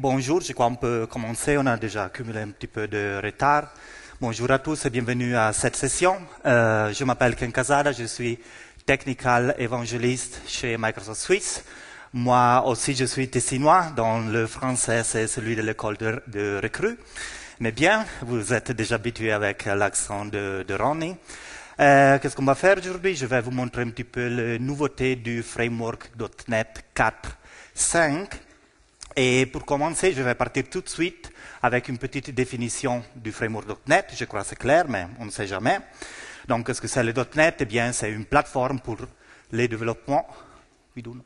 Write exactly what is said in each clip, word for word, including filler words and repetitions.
bonjour, je crois qu'on peut commencer, on a déjà accumulé un petit peu de retard. Bonjour à tous et bienvenue à cette session. Euh, je m'appelle Ken Casada, je suis Technical Evangelist chez Microsoft Suisse. Moi aussi, je suis tessinois, dont le français c'est celui de l'école de, de recrues. Mais bien, vous êtes déjà habitués avec l'accent de, de Ronnie. Euh, qu'est-ce qu'on va faire aujourd'hui? Je vais vous montrer un petit peu les nouveautés du framework .NET quatre point cinq. Et pour commencer, je vais partir tout de suite avec une petite définition du framework .NET. Je crois que c'est clair, mais on ne sait jamais. Donc, qu'est-ce que c'est le .NET? Eh bien, c'est une plateforme pour les développements. We do not.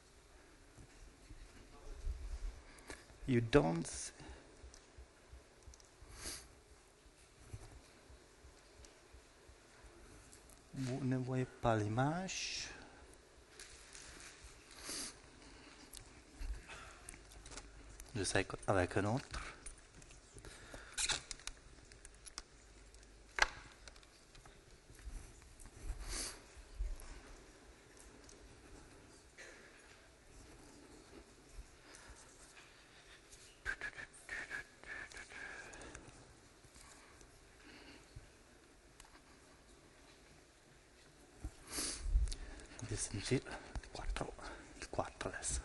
You don't. Vous ne voyez pas l'image. Je sais avec un autre. Il quattro, il quattro adesso.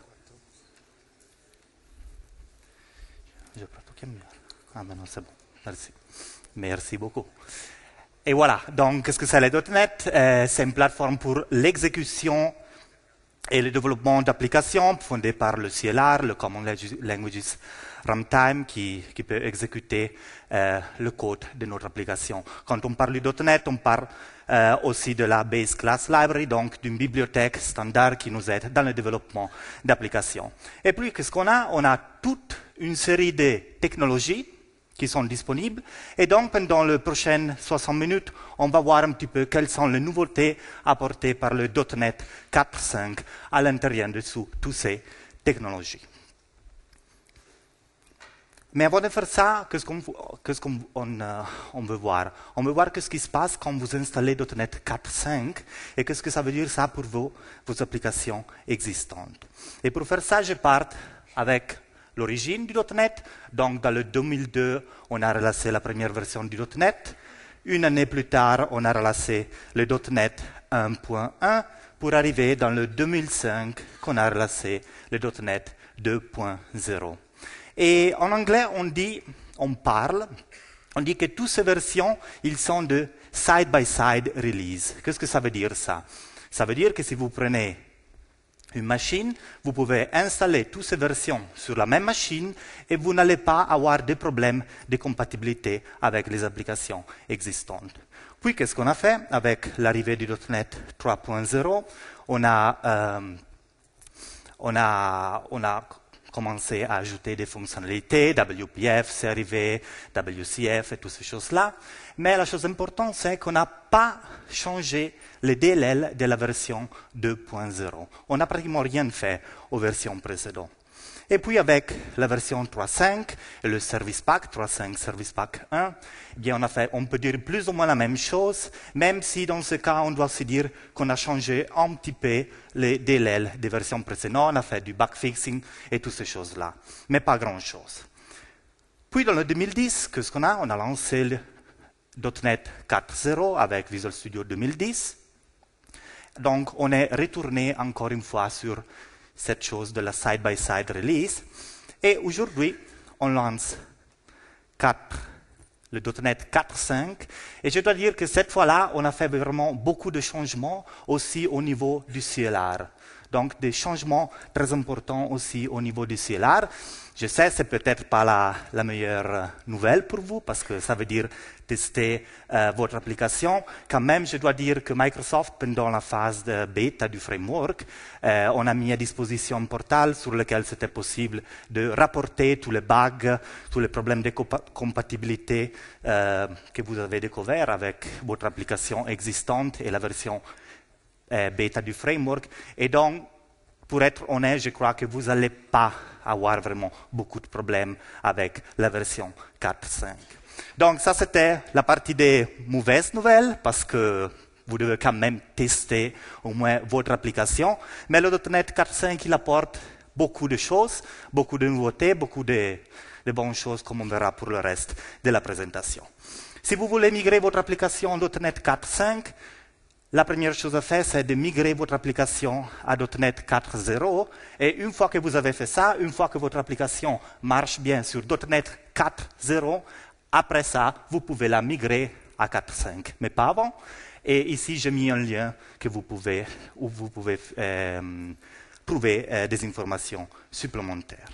J'ai pas tout cambiare. Ah ben non, c'est bon. Merci. Merci beaucoup. Et voilà, donc qu'est-ce que c'est le .NET? euh, C'est une plateforme pour l'exécution et le développement d'applications fondée par le C L R, le Common Languages Runtime, qui, qui peut exécuter euh, le code de notre application. Quand on parle du .NET, on parle euh, aussi de la Base Class Library, donc d'une bibliothèque standard qui nous aide dans le développement d'applications. Et puis, qu'est-ce qu'on a? On a toute une série de technologies qui sont disponibles. Et donc, pendant les prochaines soixante minutes, on va voir un petit peu quelles sont les nouveautés apportées par le .NET quatre point cinq à l'intérieur de toutes ces technologies. Mais avant de faire ça, qu'est-ce qu'on qu'est-ce qu'on, on, euh, on veut voir? On veut voir ce qui se passe quand vous installez .NET quatre point cinq et qu'est-ce que ça veut dire ça pour vos, vos applications existantes. Et pour faire ça, je pars avec l'origine du .NET. Donc, dans le deux mille deux, on a relancé la première version du .NET. Une année plus tard, on a relancé le .NET un point un pour arriver dans le deux mille cinq, qu'on a relancé le .NET deux point zéro. Et en anglais, on dit, on parle, on dit que toutes ces versions, ils sont de side-by-side release. Qu'est-ce que ça veut dire ça? Ça veut dire que si vous prenez une machine, vous pouvez installer toutes ces versions sur la même machine et vous n'allez pas avoir de problèmes de compatibilité avec les applications existantes. Puis, qu'est-ce qu'on a fait? Avec l'arrivée du .NET trois point zéro, on a, euh, on a, on a commencé à ajouter des fonctionnalités, W P F, c'est arrivé, W C F et toutes ces choses-là. Mais la chose importante, c'est qu'on n'a pas changé le D L L de la version deux point zéro. On n'a pratiquement rien fait aux versions précédentes. Et puis avec la version trois point cinq et le Service Pack, trois point cinq Service Pack un, eh bien on, a fait, on peut dire plus ou moins la même chose, même si dans ce cas, on doit se dire qu'on a changé un petit peu les D L L des versions précédentes, on a fait du backfixing et toutes ces choses-là, mais pas grand-chose. Puis dans le deux mille dix, qu'est-ce qu'on a? On a lancé le .NET quatre point zéro avec Visual Studio deux mille dix. Donc on est retourné encore une fois sur cette chose de la side-by-side release. Et aujourd'hui, on lance quatre, le .NET quatre point cinq. Et je dois dire que cette fois-là, on a fait vraiment beaucoup de changements aussi au niveau du C L R. Donc des changements très importants aussi au niveau du C L R. Je sais, c'est peut-être pas la, la meilleure nouvelle pour vous, parce que ça veut dire tester euh, votre application. Quand même, je dois dire que Microsoft, pendant la phase de bêta du framework, euh, on a mis à disposition un portail sur lequel c'était possible de rapporter tous les bugs, tous les problèmes de compa compatibilité euh, que vous avez découverts avec votre application existante et la version euh, bêta du framework. Et donc, pour être honnête, je crois que vous n'allez pas avoir vraiment beaucoup de problèmes avec la version quatre point cinq. Donc ça, c'était la partie des mauvaises nouvelles, parce que vous devez quand même tester au moins votre application. Mais le .NET quatre point cinq, il apporte beaucoup de choses, beaucoup de nouveautés, beaucoup de, de bonnes choses, comme on verra pour le reste de la présentation. Si vous voulez migrer votre application en .NET quatre point cinq, la première chose à faire, c'est de migrer votre application à .NET quatre point zéro. Et une fois que vous avez fait ça, une fois que votre application marche bien sur .NET quatre point zéro, après ça, vous pouvez la migrer à quatre point cinq, mais pas avant. Et ici, j'ai mis un lien que vous pouvez, où vous pouvez euh, trouver euh, des informations supplémentaires.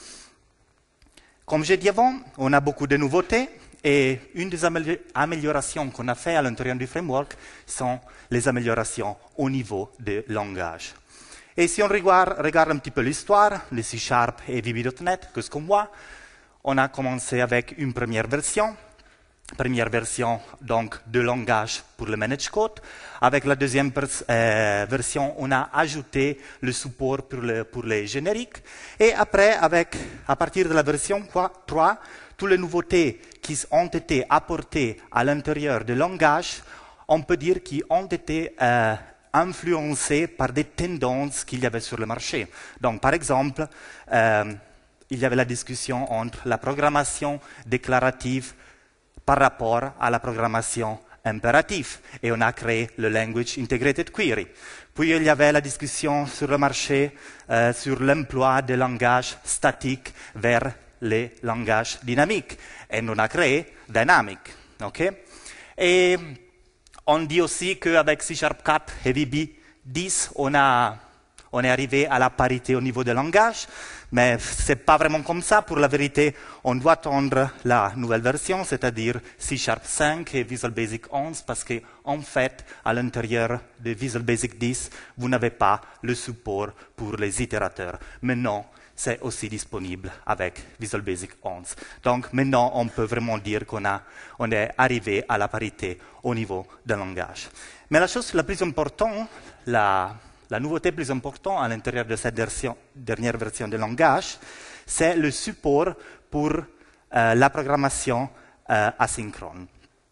Comme j'ai dit avant, on a beaucoup de nouveautés. Et une des améliorations qu'on a fait à l'intérieur du framework sont les améliorations au niveau du langage. Et si on regarde, regarde un petit peu l'histoire de C Sharp et V B point net, qu'est-ce qu'on voit? On a commencé avec une première version, première version donc de langage pour le manage code. Avec la deuxième euh, version, on a ajouté le support pour, le, pour les génériques. Et après, avec, à partir de la version trois, toutes les nouveautés qui ont été apportées à l'intérieur du langage, on peut dire qu'ils ont été euh, influencés par des tendances qu'il y avait sur le marché. Donc, par exemple, euh, il y avait la discussion entre la programmation déclarative par rapport à la programmation impérative. Et on a créé le Language Integrated Query. Puis il y avait la discussion sur le marché euh, sur l'emploi des langages statiques vers les langages dynamiques. Et on a créé Dynamic. Okay? Et on dit aussi qu'avec C Sharp quatre et V B dix, on, a, on est arrivé à la parité au niveau des langages. Mais ce n'est pas vraiment comme ça. Pour la vérité, on doit attendre la nouvelle version, c'est-à-dire C Sharp cinq et Visual Basic onze, parce qu'en fait, à l'intérieur de Visual Basic dix, vous n'avez pas le support pour les itérateurs. Maintenant, c'est aussi disponible avec Visual Basic onze. Donc maintenant, on peut vraiment dire qu'on a, on est arrivé à la parité au niveau d'un langage. Mais la chose la plus importante, la, la nouveauté plus importante à l'intérieur de cette version, dernière version de langage, c'est le support pour euh, la programmation euh, asynchrone.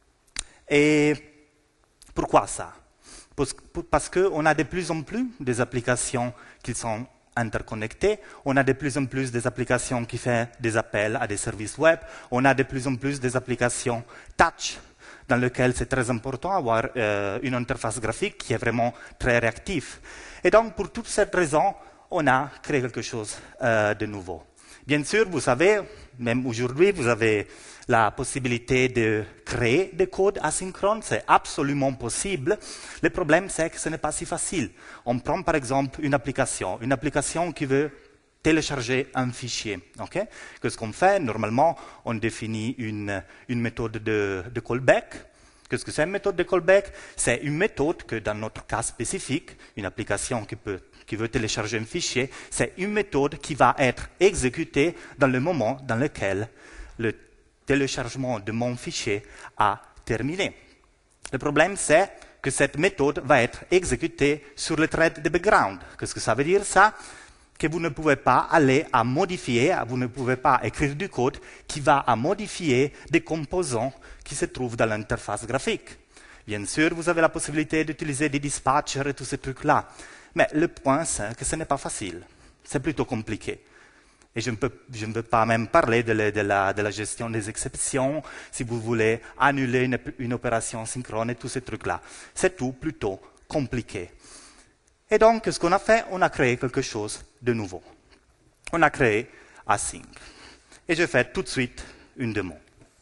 Et pourquoi ça? Parce qu'on a de plus en plus des applications qui sont interconnectés, on a de plus en plus des applications qui font des appels à des services web, on a de plus en plus des applications touch, dans lesquelles c'est très important d'avoir euh, une interface graphique qui est vraiment très réactive. Et donc, pour toutes ces raisons, on a créé quelque chose euh, de nouveau. Bien sûr, vous savez, même aujourd'hui, vous avez la possibilité de créer des codes asynchrones, c'est absolument possible. Le problème, c'est que ce n'est pas si facile. On prend par exemple une application, une application qui veut télécharger un fichier. Okay? Qu'est-ce qu'on fait? Normalement, on définit une, une méthode de, de callback. Qu'est-ce que c'est une méthode de callback? C'est une méthode que, dans notre cas spécifique, une application qui, peut, qui veut télécharger un fichier, c'est une méthode qui va être exécutée dans le moment dans lequel le téléchargement de mon fichier a terminé. Le problème, c'est que cette méthode va être exécutée sur le thread de background. Qu'est-ce que ça veut dire, ça? Que vous ne pouvez pas aller à modifier, vous ne pouvez pas écrire du code qui va à modifier des composants qui se trouvent dans l'interface graphique. Bien sûr, vous avez la possibilité d'utiliser des dispatchers et tous ces trucs-là. Mais le point, c'est que ce n'est pas facile. C'est plutôt compliqué. Et je ne, peux, je ne veux pas même parler de la, de, la, de la gestion des exceptions, si vous voulez annuler une, une opération synchrone et tous ces trucs-là. C'est tout plutôt compliqué. Et donc, ce qu'on a fait, on a créé quelque chose de nouveau. On a créé Async. Et je fais tout de suite une démo.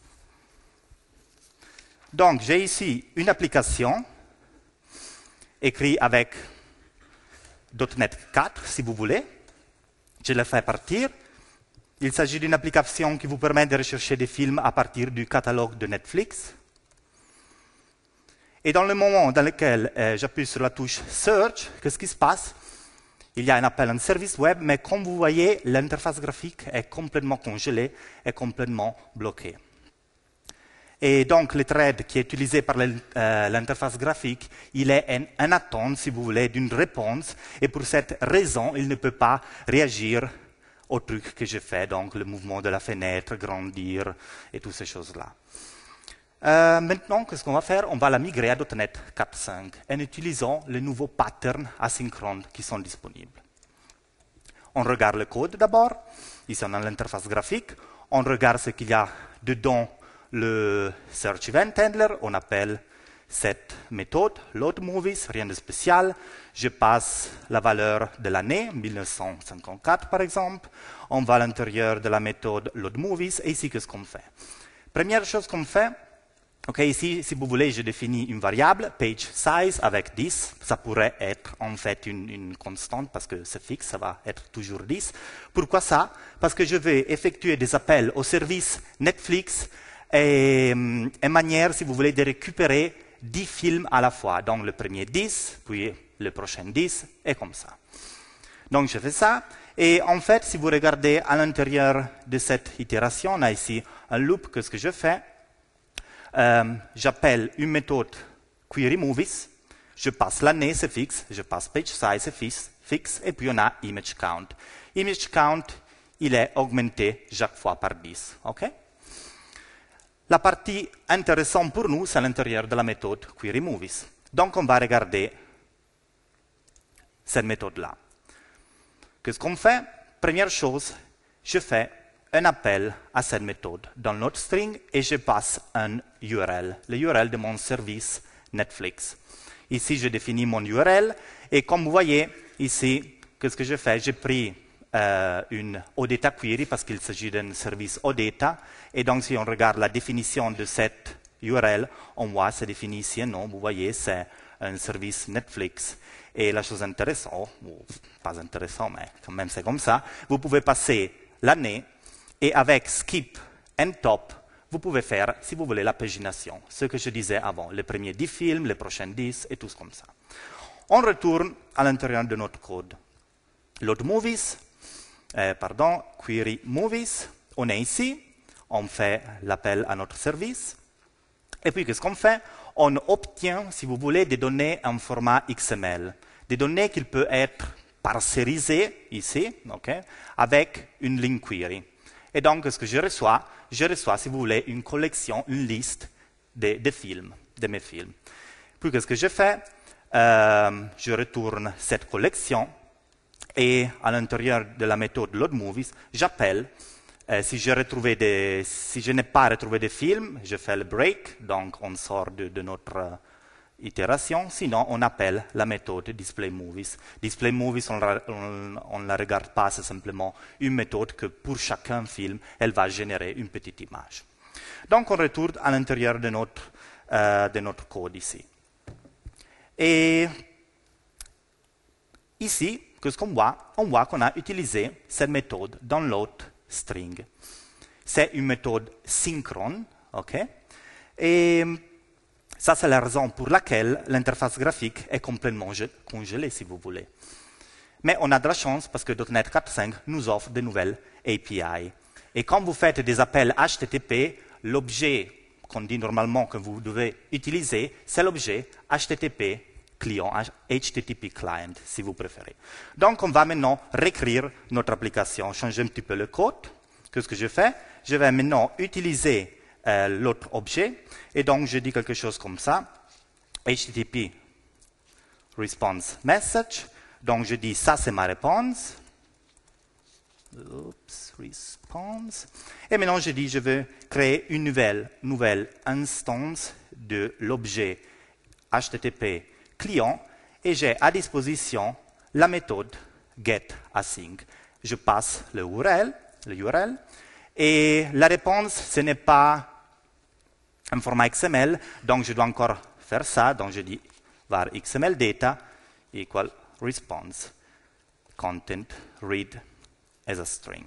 Donc, j'ai ici une application écrite avec .NET quatre, si vous voulez. Je la fais partir. Il s'agit d'une application qui vous permet de rechercher des films à partir du catalogue de Netflix. Et dans le moment dans lequel euh, j'appuie sur la touche Search, qu'est-ce qui se passe? Il y a un appel à un service web, mais comme vous voyez, l'interface graphique est complètement congelée, est complètement bloquée. Et donc, le thread qui est utilisé par l'interface euh, graphique, il est en, en attente, si vous voulez, d'une réponse. Et pour cette raison, il ne peut pas réagir au truc que je fais, donc le mouvement de la fenêtre, grandir et toutes ces choses-là. Euh, maintenant, qu'est-ce qu'on va faire? On va la migrer à .NET quatre point cinq en utilisant les nouveaux patterns asynchrones qui sont disponibles. On regarde le code d'abord. Ici, on a l'interface graphique. On regarde ce qu'il y a dedans le Search Event Handler. On appelle cette méthode Load Movies, rien de spécial. Je passe la valeur de l'année, mille neuf cent cinquante-quatre par exemple. On va à l'intérieur de la méthode Load Movies. Et ici, qu'est-ce qu'on fait? Première chose qu'on fait, ok, ici, si vous voulez, je définis une variable, page size, avec dix. Ça pourrait être en fait une, une constante parce que c'est fixe, ça va être toujours dix. Pourquoi ça? Parce que je vais effectuer des appels au service Netflix et une manière, si vous voulez, de récupérer dix films à la fois. Donc le premier dix, puis le prochain dix, et comme ça. Donc je fais ça. Et en fait, si vous regardez à l'intérieur de cette itération, on a ici un loop. Qu'est-ce que je fais? Euh, J'appelle une méthode queryMovies, je passe l'année, c'est fixe, je passe page size, c'est fixe, fixe, et puis on a image count. Image count, il est augmenté chaque fois par dix. Okay? La partie intéressante pour nous, c'est à l'intérieur de la méthode queryMovies. Donc on va regarder cette méthode-là. Qu'est-ce qu'on fait? Première chose, je fais un appel à cette méthode dans notre string et je passe un U R L, le U R L de mon service Netflix. Ici, je définis mon U R L et comme vous voyez, ici, qu'est-ce que je fais? J'ai pris euh, une OData query parce qu'il s'agit d'un service OData et donc si on regarde la définition de cette U R L, on voit, c'est défini ici un nom, vous voyez, c'est un service Netflix. Et la chose intéressante, ou pas intéressant, mais quand même c'est comme ça, vous pouvez passer l'année et avec skip and top, vous pouvez faire, si vous voulez, la pagination. Ce que je disais avant, les premiers dix films, les prochains dix, et tout comme ça. On retourne à l'intérieur de notre code. Load Movies, euh, pardon, Query Movies, on est ici, on fait l'appel à notre service. Et puis, qu'est-ce qu'on fait? On obtient, si vous voulez, des données en format X M L. Des données qui peuvent être parsérisées, ici, okay, avec une ligne query. Et donc, ce que je reçois, je reçois, si vous voulez, une collection, une liste de, de films, de mes films. Puis, qu'est-ce que je fais? euh, Je retourne cette collection et à l'intérieur de la méthode LoadMovies, j'appelle. Euh, si, des, si je n'ai pas retrouvé de films, je fais le break, donc on sort de, de notre euh, itération. Sinon, on appelle la méthode DisplayMovies. DisplayMovies, on ne la regarde pas, c'est simplement une méthode que pour chacun film, elle va générer une petite image. Donc, on retourne à l'intérieur de, euh, de notre code ici. Et ici, qu'est-ce qu'on voit? On voit qu'on a utilisé cette méthode dans l'autre string. C'est une méthode synchrone, ok? Et ça, c'est la raison pour laquelle l'interface graphique est complètement congelée, si vous voulez. Mais on a de la chance parce que .NET quatre point cinq nous offre de nouvelles A P I. Et quand vous faites des appels H T T P, l'objet qu'on dit normalement que vous devez utiliser, c'est l'objet H T T P client, H T T P client, si vous préférez. Donc, on va maintenant réécrire notre application, changer un petit peu le code. Qu'est-ce que je fais? Je vais maintenant utiliser euh, l'autre objet, et donc je dis quelque chose comme ça, H T T P response message, donc je dis ça c'est ma réponse, Oops, response, et maintenant je dis je veux créer une nouvelle, nouvelle instance de l'objet H T T P client, et j'ai à disposition la méthode getAsync. Je passe le U R L, le U R L, et la réponse, ce n'est pas un format X M L, donc je dois encore faire ça, donc je dis var X M L data equal response content read as a string.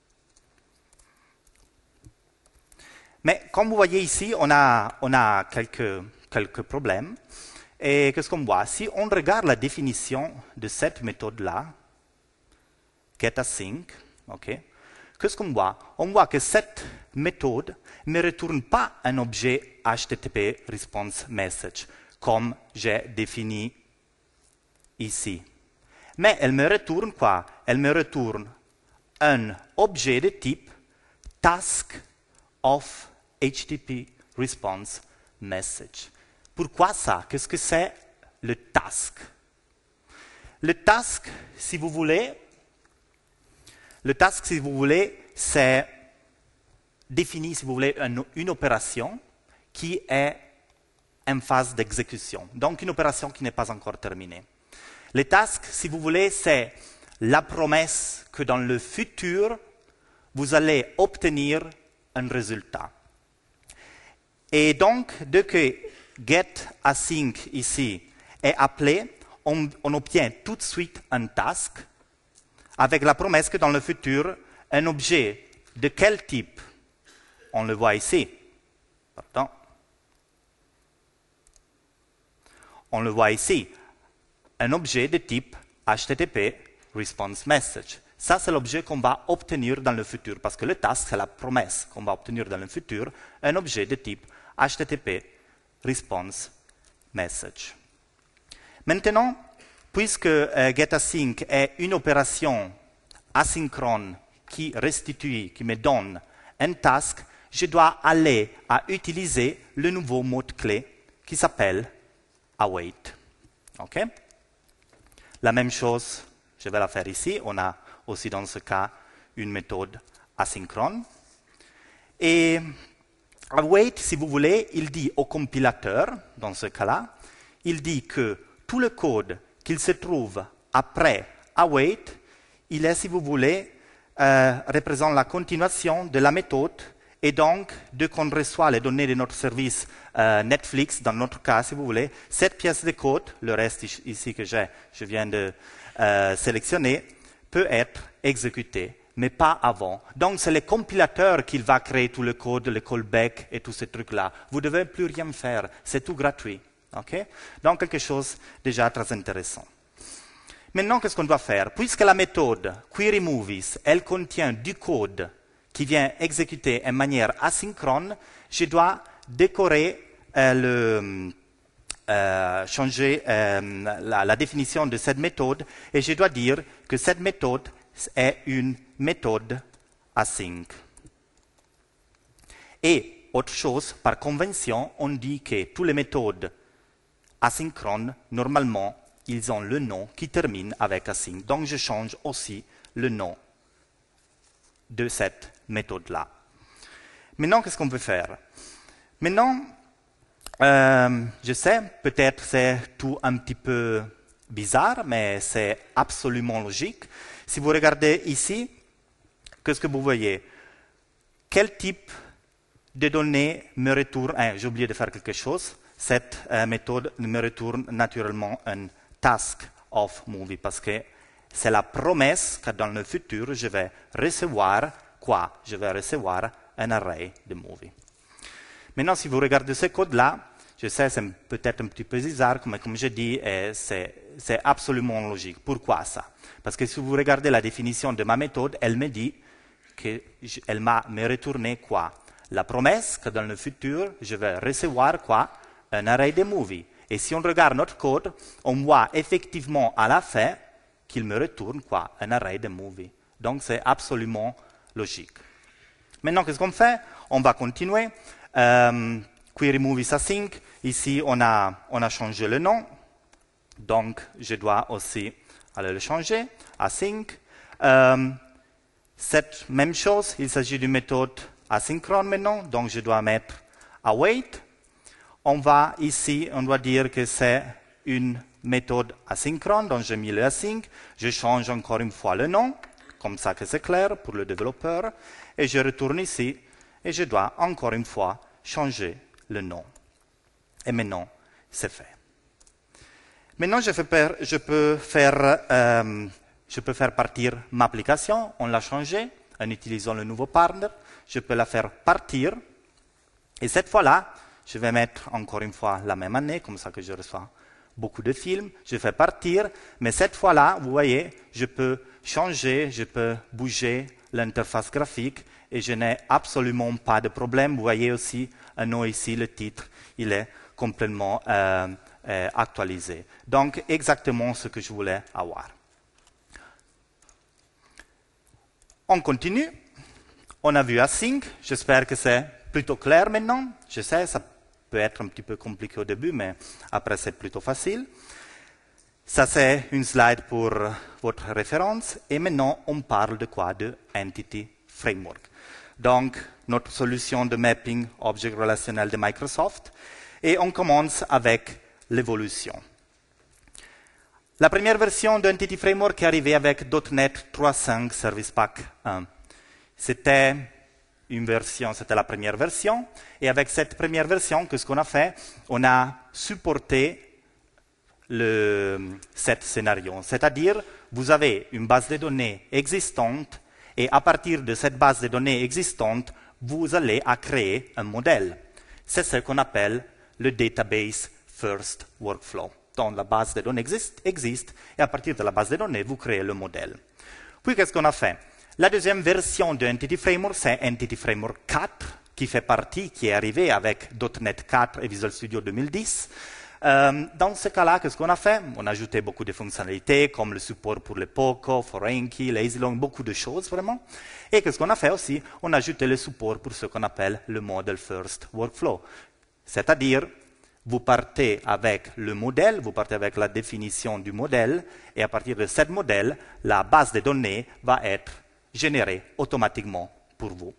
Mais comme vous voyez ici, on a, on a quelques, quelques problèmes. Et qu'est-ce qu'on voit? Si on regarde la définition de cette méthode-là, getAsync, okay, qu'est-ce qu'on voit? On voit que cette méthode ne retourne pas un objet H T T P response message, comme j'ai défini ici. Mais elle me retourne quoi? Elle me retourne un objet de type task of H T T P response message. Pourquoi ça? Qu'est-ce que c'est le task? Le task, si vous voulez, Le task, si vous voulez, c'est définir, si vous voulez, une, une opération qui est en phase d'exécution. Donc, une opération qui n'est pas encore terminée. Les tasks, si vous voulez, c'est la promesse que dans le futur, vous allez obtenir un résultat. Et donc, dès que getAsync ici est appelé, on, on obtient tout de suite un task avec la promesse que dans le futur, un objet de quel type? On le voit ici. Pardon. On le voit ici. Un objet de type H T T P response message. Ça, c'est l'objet qu'on va obtenir dans le futur, parce que le task, c'est la promesse qu'on va obtenir dans le futur, un objet de type H T T P response message. Maintenant, puisque euh, getAsync est une opération asynchrone qui restitue, qui me donne un task, je dois aller à utiliser le nouveau mot-clé qui s'appelle await. Okay? La même chose, je vais la faire ici. On a aussi dans ce cas une méthode asynchrone. Et await, si vous voulez, il dit au compilateur, dans ce cas-là, il dit que tout le code qu'il se trouve après await, il est, si vous voulez, euh, représente la continuation de la méthode. Et donc, dès qu'on reçoit les données de notre service euh, Netflix, dans notre cas, si vous voulez, cette pièce de code, le reste ici que j'ai, je viens de euh, sélectionner, peut être exécuté, mais pas avant. Donc, c'est le compilateur qui va créer tout le code, le callback et tous ces trucs-là. Vous ne devez plus rien faire, c'est tout gratuit. Okay? Donc, quelque chose déjà très intéressant. Maintenant, qu'est-ce qu'on doit faire? Puisque la méthode queryMovies, elle contient du code qui vient exécuter en manière asynchrone, je dois décorer, euh, le, euh, changer euh, la, la définition de cette méthode, et je dois dire que cette méthode est une méthode async. Et autre chose, par convention, on dit que toutes les méthodes asynchrones, normalement, ils ont le nom qui termine avec async. Donc je change aussi le nom de cette méthode-là. Maintenant, qu'est-ce qu'on peut faire? Maintenant, euh, je sais, peut-être c'est tout un petit peu bizarre, mais c'est absolument logique. Si vous regardez ici, qu'est-ce que vous voyez? Quel type de données me retourne... Ah, j'ai oublié de faire quelque chose. Cette euh, méthode me retourne naturellement un task of movie, parce que c'est la promesse que dans le futur, je vais recevoir quoi? Je vais recevoir un array de movie. Maintenant, si vous regardez ce code-là, je sais, c'est peut-être un petit peu bizarre, mais comme je dis, c'est absolument logique. Pourquoi ça? Parce que si vous regardez la définition de ma méthode, elle me dit qu'elle m'a me retourné quoi? La promesse que dans le futur, je vais recevoir quoi? Un array de movie. Et si on regarde notre code, on voit effectivement à la fin qu'il me retourne quoi? Un array de movie. Donc c'est absolument logique. Maintenant, qu'est-ce qu'on fait? On va continuer. Euh, queryMovies async. Ici, on a, on a changé le nom. Donc, je dois aussi aller le changer. Async. Euh, cette même chose, il s'agit d'une méthode asynchrone maintenant. Donc, je dois mettre await. On va ici, on doit dire que c'est une méthode asynchrone, donc j'ai mis le async, je change encore une fois le nom, comme ça que c'est clair pour le développeur, et je retourne ici, et je dois encore une fois changer le nom. Et maintenant, c'est fait. Maintenant, je, fais, je, peux faire, euh, je peux faire partir ma application, on l'a changé, en utilisant le nouveau partner, je peux la faire partir, et cette fois-là, je vais mettre encore une fois la même année, comme ça que je reçois beaucoup de films. Je fais partir, mais cette fois-là, vous voyez, je peux changer, je peux bouger l'interface graphique et je n'ai absolument pas de problème. Vous voyez aussi un nom ici, le titre, il est complètement euh, euh, actualisé. Donc, exactement ce que je voulais avoir. On continue. On a vu async. J'espère que c'est plutôt clair maintenant. Je sais, ça peut être un petit peu compliqué au début, mais après c'est plutôt facile. Ça, c'est une slide pour votre référence. Et maintenant, on parle de quoi? De Entity Framework. Donc, notre solution de mapping objet relationnel de Microsoft. Et on commence avec l'évolution. La première version d'Entity Framework est arrivée avec .NET trois point cinq Service Pack un. C'était une version, c'était la première version. Et avec cette première version, qu'est-ce qu'on a fait? On a supporté le, cet scénario. C'est-à-dire, vous avez une base de données existante et à partir de cette base de données existante, vous allez à créer un modèle. C'est ce qu'on appelle le Database First Workflow. Donc, la base de données existe, existe et à partir de la base de données, vous créez le modèle. Puis, qu'est-ce qu'on a fait? La deuxième version de Entity Framework, c'est Entity Framework quatre, qui fait partie, qui est arrivé avec .NET quatre et Visual Studio deux mille dix. Euh, dans ce cas-là, qu'est-ce qu'on a fait? On a ajouté beaucoup de fonctionnalités, comme le support pour le Poco, Foreign-Key, LazyLong, beaucoup de choses vraiment. Et qu'est-ce qu'on a fait aussi? On a ajouté le support pour ce qu'on appelle le Model First Workflow. C'est-à-dire, vous partez avec le modèle, vous partez avec la définition du modèle, et à partir de ce modèle, la base de données va être générée automatiquement pour vous.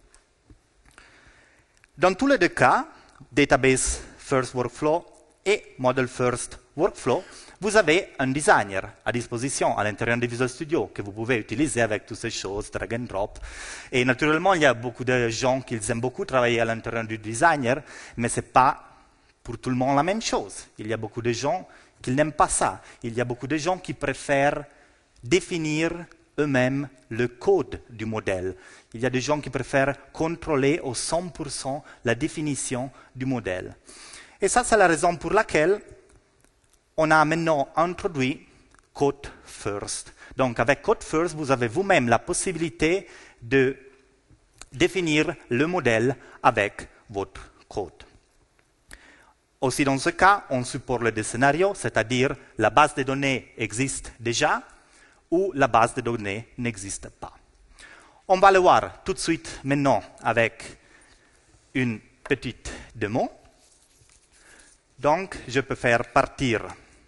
Dans tous les deux cas, Database First Workflow et Model First Workflow, vous avez un designer à disposition à l'intérieur de Visual Studio que vous pouvez utiliser avec toutes ces choses, drag and drop. Et naturellement, il y a beaucoup de gens qui aiment beaucoup travailler à l'intérieur du designer, mais ce n'est pas pour tout le monde la même chose. Il y a beaucoup de gens qui n'aiment pas ça. Il y a beaucoup de gens qui préfèrent définir eux-mêmes le code du modèle. Il y a des gens qui préfèrent contrôler au cent pour cent la définition du modèle. Et ça, c'est la raison pour laquelle on a maintenant introduit Code First. Donc, avec Code First, vous avez vous-même la possibilité de définir le modèle avec votre code. Aussi, dans ce cas, on supporte les deux scénarios, c'est-à-dire la base de données existe déjà ou la base de données n'existe pas. On va le voir tout de suite maintenant avec une petite démo. Donc, je peux faire partir.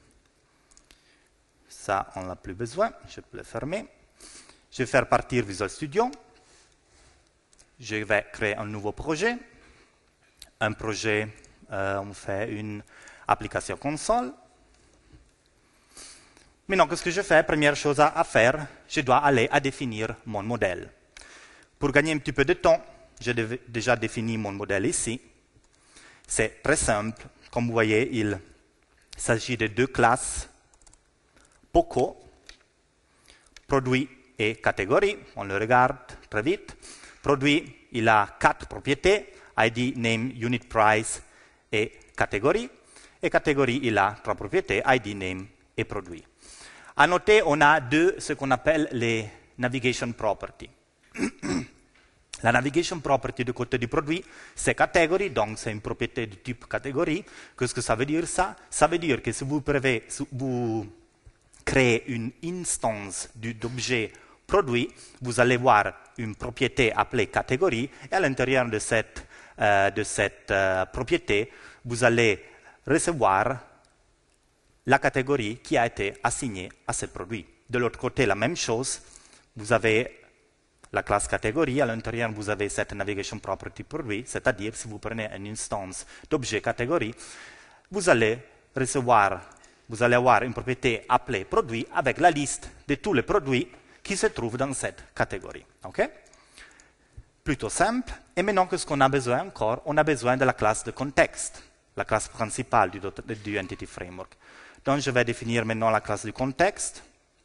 Ça, on n'a plus besoin. Je peux le fermer. Je vais faire partir Visual Studio. Je vais créer un nouveau projet. Un projet, euh, on fait une application console. Maintenant, qu'est-ce que je fais? Première chose à, à faire, je dois aller à définir mon modèle. Pour gagner un petit peu de temps, j'ai déjà défini mon modèle ici. C'est très simple. Comme vous voyez, il s'agit de deux classes, Poco, produit et catégorie. On le regarde très vite. Produit, il a quatre propriétés, I D, name, unit price et catégorie. Et catégorie, il a trois propriétés, I D, name et produit. À noter, on a deux, ce qu'on appelle les navigation properties. La navigation property du côté du produit, c'est catégorie, donc c'est une propriété de type catégorie. Qu'est-ce que ça veut dire ça? Ça veut dire que si vous, prévez, si vous créez une instance d'objet produit, vous allez voir une propriété appelée catégorie, et à l'intérieur de cette, euh, de cette euh, propriété, vous allez recevoir la catégorie qui a été assignée à ce produit. De l'autre côté, la même chose, vous avez la classe catégorie, à l'intérieur vous avez cette navigation property produit, c'est-à-dire si vous prenez une instance d'objet catégorie, vous allez recevoir, vous allez avoir une propriété appelée produit avec la liste de tous les produits qui se trouvent dans cette catégorie. Okay? Plutôt simple. Et maintenant, qu'est-ce qu'on a besoin encore? On a besoin de la classe de contexte, la classe principale du, du Entity Framework. Donc, je vais définir maintenant la classe du contexte.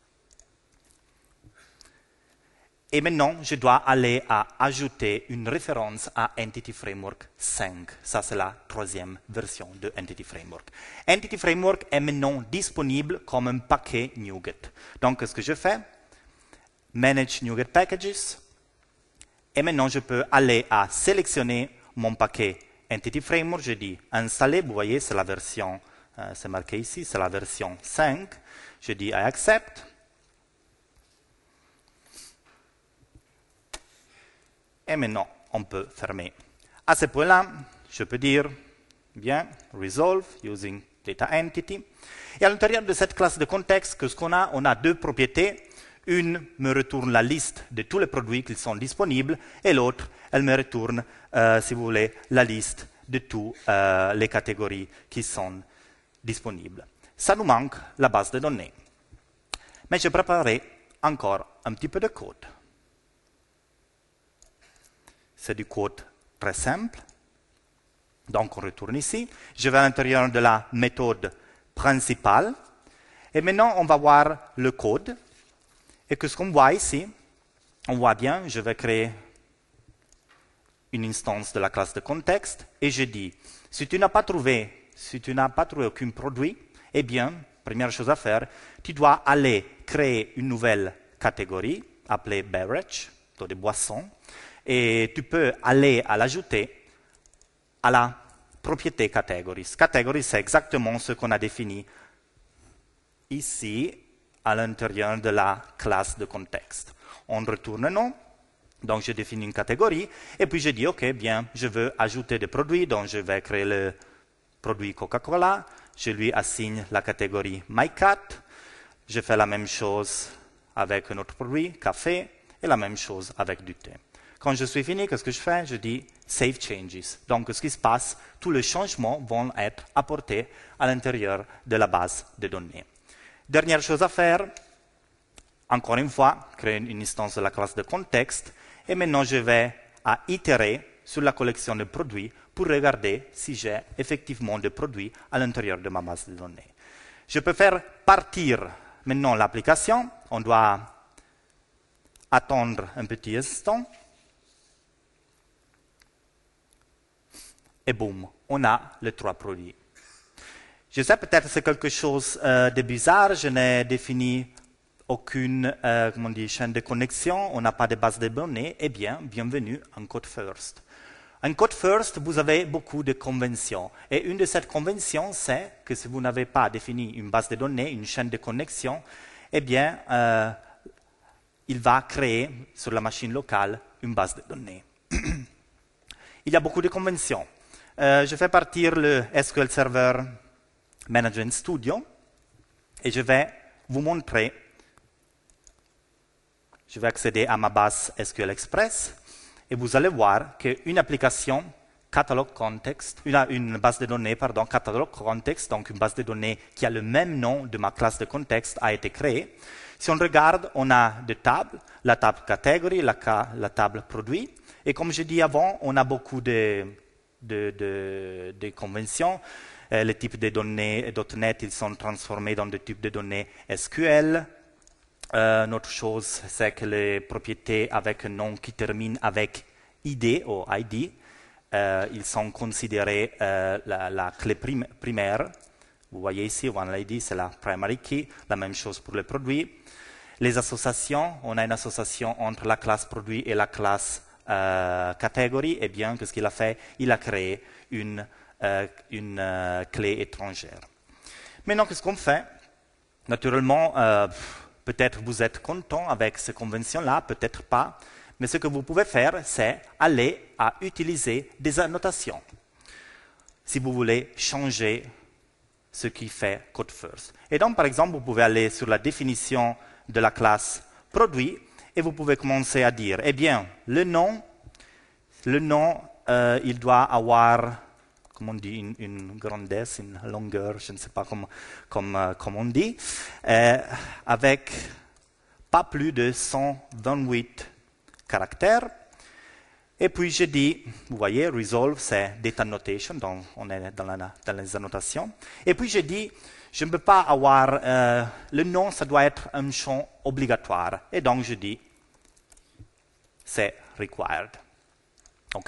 Et maintenant, je dois aller à ajouter une référence à Entity Framework cinq. Ça, c'est la troisième version de Entity Framework. Entity Framework est maintenant disponible comme un paquet NuGet. Donc, qu'est-ce que je fais? Manage NuGet Packages. Et maintenant, je peux aller à sélectionner mon paquet Entity Framework. Je dis installer. Vous voyez, c'est la version, euh, c'est marqué ici, c'est la version cinq. Je dis I accept. Et maintenant, on peut fermer. À ce point-là, je peux dire, bien, resolve using data entity. Et à l'intérieur de cette classe de contexte, qu'est-ce qu'on a? On a deux propriétés. Une me retourne la liste de tous les produits qui sont disponibles et l'autre, elle me retourne, euh, si vous voulez, la liste de toutes euh, les catégories qui sont disponibles. Ça nous manque la base de données. Mais je préparerai encore un petit peu de code. C'est du code très simple. Donc on retourne ici. Je vais à l'intérieur de la méthode principale. Et maintenant, on va voir le code. Et que ce qu'on voit ici, on voit bien, je vais créer une instance de la classe de contexte et je dis, si tu n'as pas trouvé, si tu n'as pas trouvé aucun produit, eh bien, première chose à faire, tu dois aller créer une nouvelle catégorie appelée beverage, donc des boissons, et tu peux aller à l'ajouter à la propriété categories. Categories, c'est exactement ce qu'on a défini ici, à l'intérieur de la classe de contexte. On retourne non, donc je définis une catégorie, et puis je dis, ok, bien, je veux ajouter des produits, donc je vais créer le produit Coca-Cola, je lui assigne la catégorie MyCat, je fais la même chose avec un autre produit, café, et la même chose avec du thé. Quand je suis fini, qu'est-ce que je fais? Je dis Save Changes. Donc, ce qui se passe, tous les changements vont être apportés à l'intérieur de la base de données. Dernière chose à faire, encore une fois, créer une instance de la classe de contexte, et maintenant je vais à itérer sur la collection de produits pour regarder si j'ai effectivement des produits à l'intérieur de ma base de données. Je peux faire partir maintenant l'application, on doit attendre un petit instant, et boum, on a les trois produits. Je sais peut-être c'est quelque chose euh, de bizarre, je n'ai défini aucune euh, comment on dit, chaîne de connexion, on n'a pas de base de données, eh bien, bienvenue en Code First. En Code First, vous avez beaucoup de conventions. Et une de ces conventions, c'est que si vous n'avez pas défini une base de données, une chaîne de connexion, eh bien, euh, il va créer sur la machine locale une base de données. Il y a beaucoup de conventions. Euh, je fais partir le S Q L Server Management Studio et je vais vous montrer, je vais accéder à ma base S Q L Express et vous allez voir qu'une application Catalog Context, une, une base de données, pardon, Catalog Context, donc une base de données qui a le même nom de ma classe de contexte a été créée. Si on regarde, on a deux tables, la table catégorie, la, la table produit, et comme je dis avant, on a beaucoup de, de, de, de conventions. Euh, les types de données .NET, ils sont transformés dans des types de données S Q L. Euh, une autre chose, c'est que les propriétés avec un nom qui termine avec I D ou I D, euh, ils sont considérés euh, la, la clé prim primaire. Vous voyez ici, OneID, c'est la primary key, la même chose pour les produits. Les associations, on a une association entre la classe produit et la classe euh, catégorie. Eh bien, qu'est-ce qu'il a fait? Il a créé une Euh, une euh, clé étrangère. Maintenant, qu'est-ce qu'on fait? Naturellement, euh, peut-être vous êtes content avec ces conventions-là, peut-être pas, mais ce que vous pouvez faire, c'est aller à utiliser des annotations. Si vous voulez changer ce qui fait Code First. Et donc, par exemple, vous pouvez aller sur la définition de la classe produit et vous pouvez commencer à dire, eh bien, le nom, le nom, euh, il doit avoir comme on dit, une, une grandesse, une longueur, je ne sais pas comment, comme, euh, comme on dit, euh, avec pas plus de cent vingt-huit caractères. Et puis je dis, vous voyez, resolve, c'est data notation, donc on est dans, la, dans les annotations. Et puis je dis, je ne peux pas avoir, euh, le nom, ça doit être un champ obligatoire. Et donc je dis, c'est required. OK?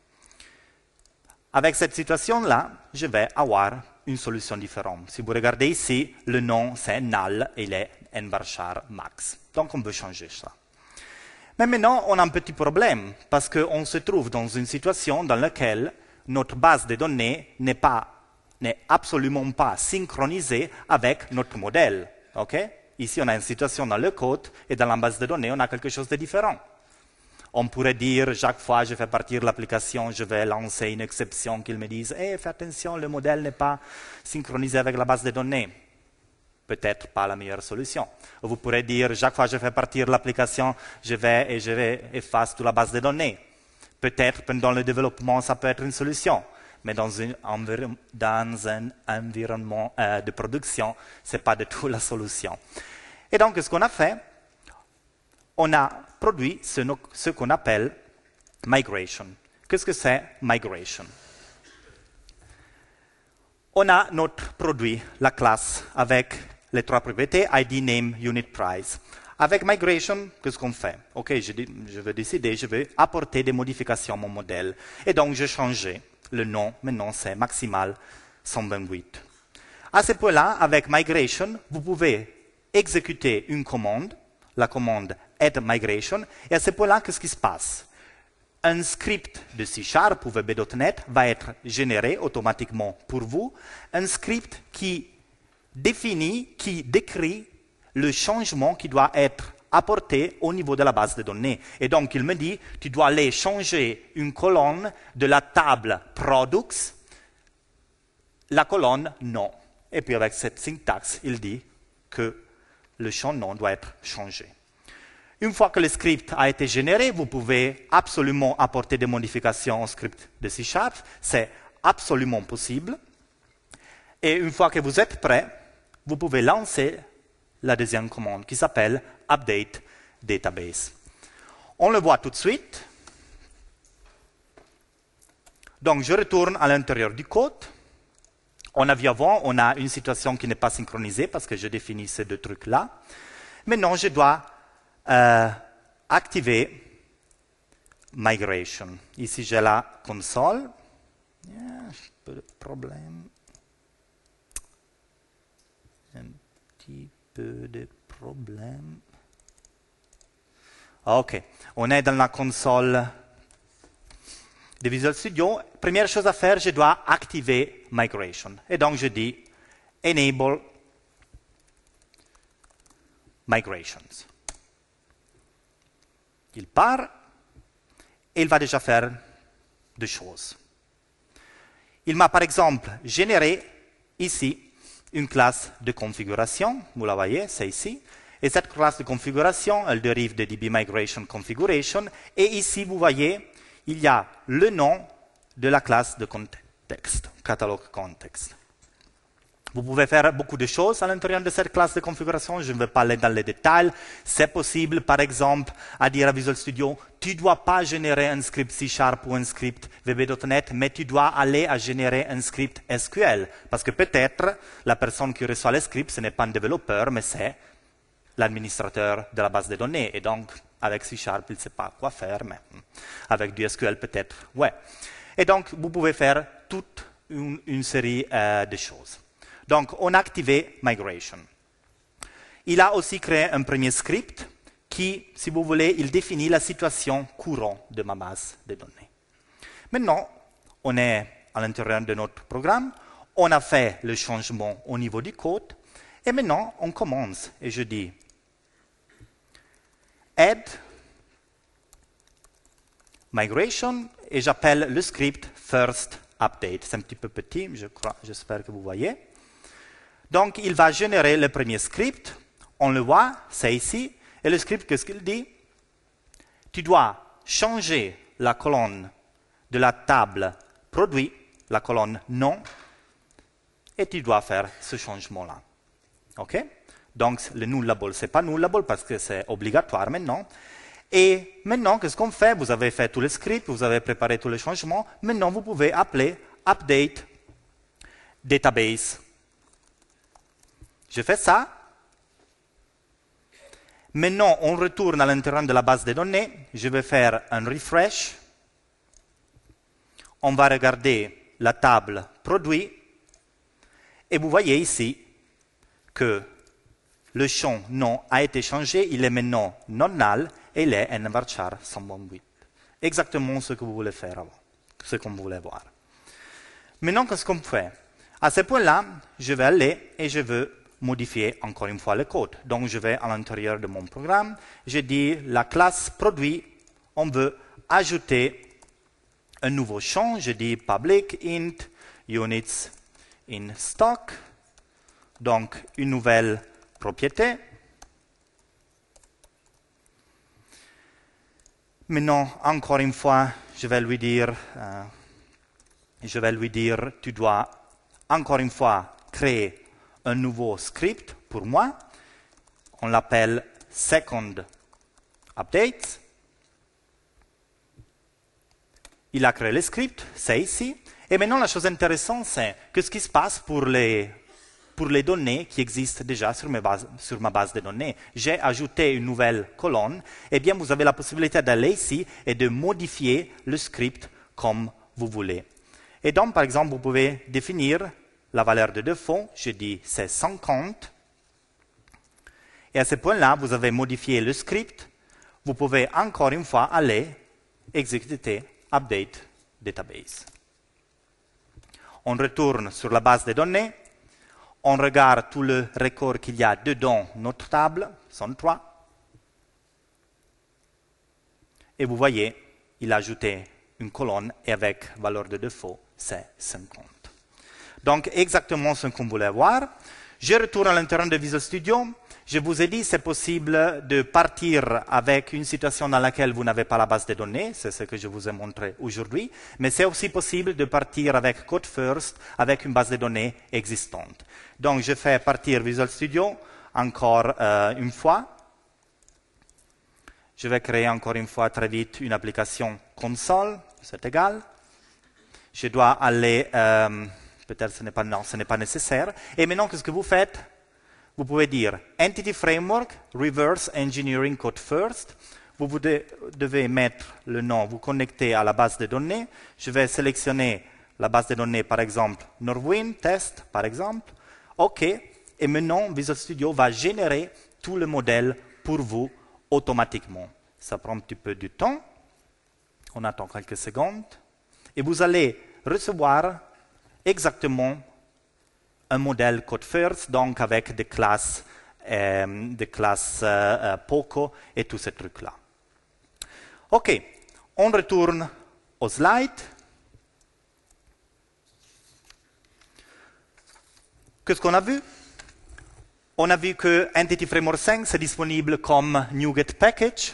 Avec cette situation-là, je vais avoir une solution différente. Si vous regardez ici, le nom c'est null et il est nvarchar max. Donc on peut changer ça. Mais maintenant, on a un petit problème parce qu'on se trouve dans une situation dans laquelle notre base de données n'est pas, n'est absolument pas synchronisée avec notre modèle. Okay? Ici, on a une situation dans le code et dans la base de données, on a quelque chose de différent. On pourrait dire, chaque fois que je fais partir l'application, je vais lancer une exception qu'ils me disent hey, « fais attention, le modèle n'est pas synchronisé avec la base de données ». Peut-être pas la meilleure solution. Vous pourrez dire, chaque fois que je fais partir l'application, je vais et je vais effacer toute la base de données. Peut-être pendant le développement, ça peut être une solution. Mais dans, une, dans un environnement euh, de production, ce n'est pas du tout la solution. Et donc, ce qu'on a fait, on a produit ce, ce qu'on appelle migration. Qu'est-ce que c'est migration? On a notre produit, la classe, avec les trois propriétés, I D, name, unit, price. Avec migration, qu'est-ce qu'on fait? Ok, je, je vais décider, je vais apporter des modifications à mon modèle. Et donc, j'ai changé le nom, maintenant c'est maximal cent vingt-huit. À ce point-là, avec migration, vous pouvez exécuter une commande, la commande add migration, et à ce point-là, qu'est-ce qui se passe? Un script de C Sharp ou V B point net va être généré automatiquement pour vous, un script qui définit, qui décrit le changement qui doit être apporté au niveau de la base de données. Et donc, il me dit, tu dois aller changer une colonne de la table products, la colonne non. Et puis, avec cette syntaxe, il dit que le champ non doit être changé. Une fois que le script a été généré, vous pouvez absolument apporter des modifications au script de C Sharp. C'est absolument possible. Et une fois que vous êtes prêt, vous pouvez lancer la deuxième commande qui s'appelle Update Database. On le voit tout de suite. Donc, je retourne à l'intérieur du code. On a vu avant, on a une situation qui n'est pas synchronisée parce que je définis ces deux trucs-là. Maintenant, je dois euh, activer Migration. Ici, j'ai la console. Yeah, un peu de problème. Un petit peu de problème. Ok, on est dans la console de Visual Studio. Première chose à faire, je dois activer Migration. Et donc, je dis Enable Migrations. Il part et il va déjà faire deux choses. Il m'a par exemple généré ici une classe de configuration. Vous la voyez, c'est ici. Et cette classe de configuration, elle dérive de D B Migration Configuration. Et ici, vous voyez, il y a le nom de la classe de contexte, catalogue context. Vous pouvez faire beaucoup de choses à l'intérieur de cette classe de configuration. Je ne vais pas aller dans les détails. C'est possible, par exemple, à dire à Visual Studio, tu ne dois pas générer un script C Sharp ou un script V B point net, mais tu dois aller à générer un script S Q L. Parce que peut-être, la personne qui reçoit le script, ce n'est pas un développeur, mais c'est l'administrateur de la base de données. Et donc, avec C Sharp, il ne sait pas quoi faire, mais avec du S Q L peut-être, ouais. Et donc, vous pouvez faire toute une, une série euh, de choses. Donc, on a activé Migration. Il a aussi créé un premier script qui, si vous voulez, il définit la situation courante de ma base de données. Maintenant, on est à l'intérieur de notre programme, on a fait le changement au niveau du code, et maintenant, on commence. Et je dis Add Migration, et j'appelle le script First Update. C'est un petit peu petit, je crois, j'espère que vous voyez. Donc, il va générer le premier script. On le voit, c'est ici. Et le script, qu'est-ce qu'il dit? Tu dois changer la colonne de la table produit, la colonne non, et tu dois faire ce changement-là. OK? Donc, le nullable, ce n'est pas nullable parce que c'est obligatoire maintenant. Et maintenant, qu'est-ce qu'on fait? Vous avez fait tout le script, vous avez préparé tous les changements. Maintenant, vous pouvez appeler Update Database. Je fais ça. Maintenant, on retourne à l'intérieur de la base de données. Je vais faire un refresh. On va regarder la table produit. Et vous voyez ici que le champ non a été changé. Il est maintenant non null et il est un varchar cent vingt-huit. Exactement ce que vous voulez faire avant, ce qu'on voulait voir. Maintenant, qu'est-ce qu'on fait? À ce point-là, je vais aller et je veux modifier encore une fois le code. Donc, je vais à l'intérieur de mon programme, je dis la classe produit, on veut ajouter un nouveau champ. Je dis public int units in stock, donc une nouvelle propriété. Maintenant, encore une fois, je vais lui dire, euh, je vais lui dire, tu dois encore une fois créer un nouveau script pour moi. On l'appelle second update. Il a créé le script, c'est ici. Et maintenant, la chose intéressante, c'est que ce qui se passe pour les, pour les données qui existent déjà sur, mes bases, sur ma base de données. J'ai ajouté une nouvelle colonne. Eh bien, vous avez la possibilité d'aller ici et de modifier le script comme vous voulez. Et donc, par exemple, vous pouvez définir la valeur de défaut. Je dis c'est cinquante. Et à ce point-là, vous avez modifié le script. Vous pouvez encore une fois aller exécuter update database. On retourne sur la base de données. On regarde tout le record qu'il y a dedans notre table, cent trois. Et vous voyez, il a ajouté une colonne et avec valeur de défaut, c'est cinquante. Donc, exactement ce qu'on voulait voir. Je retourne à l'intérieur de Visual Studio. Je vous ai dit c'est possible de partir avec une situation dans laquelle vous n'avez pas la base de données, c'est ce que je vous ai montré aujourd'hui, mais c'est aussi possible de partir avec Code First, avec une base de données existante. Donc je fais partir Visual Studio encore euh, une fois. Je vais créer encore une fois très vite une application console, c'est égal. Je dois aller, euh, peut-être ce n'est pas, non, ce n'est pas nécessaire. Et maintenant, qu'est-ce que vous faites? Vous pouvez dire Entity Framework, Reverse Engineering Code First. Vous, vous de, devez mettre le nom, vous connecter à la base de données. Je vais sélectionner la base de données, par exemple, Norwind, test, par exemple. OK. Et maintenant, Visual Studio va générer tout le modèle pour vous automatiquement. Ça prend un petit peu de temps. On attend quelques secondes. Et vous allez recevoir exactement un modèle Code First, donc avec des classes, euh, des classes euh, euh, Poco et tous ces trucs-là. OK, on retourne au slide. Qu'est-ce qu'on a vu? On a vu que Entity Framework cinq, c'est disponible comme NuGet Package.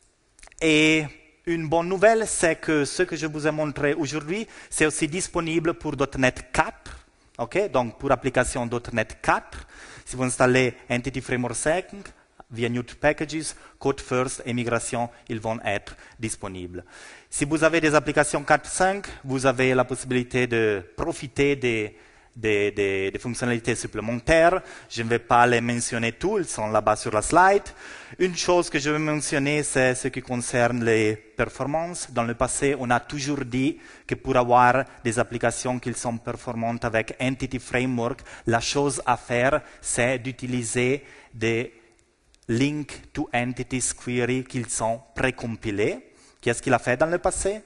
Et une bonne nouvelle, c'est que ce que je vous ai montré aujourd'hui, c'est aussi disponible pour .NET quatre. Okay? Donc, pour application .NET quatre, si vous installez Entity Framework cinq, via NuGet Packages, Code First et Migration, ils vont être disponibles. Si vous avez des applications quatre point cinq, vous avez la possibilité de profiter des, des, des, des fonctionnalités supplémentaires. Je ne vais pas les mentionner tous, ils sont là-bas sur la slide. Une chose que je vais mentionner, c'est ce qui concerne les performances. Dans le passé, on a toujours dit que pour avoir des applications qui sont performantes avec Entity Framework, la chose à faire, c'est d'utiliser des Link to Entities Query qui sont précompilés. Qu'est-ce qu'il a fait dans le passé?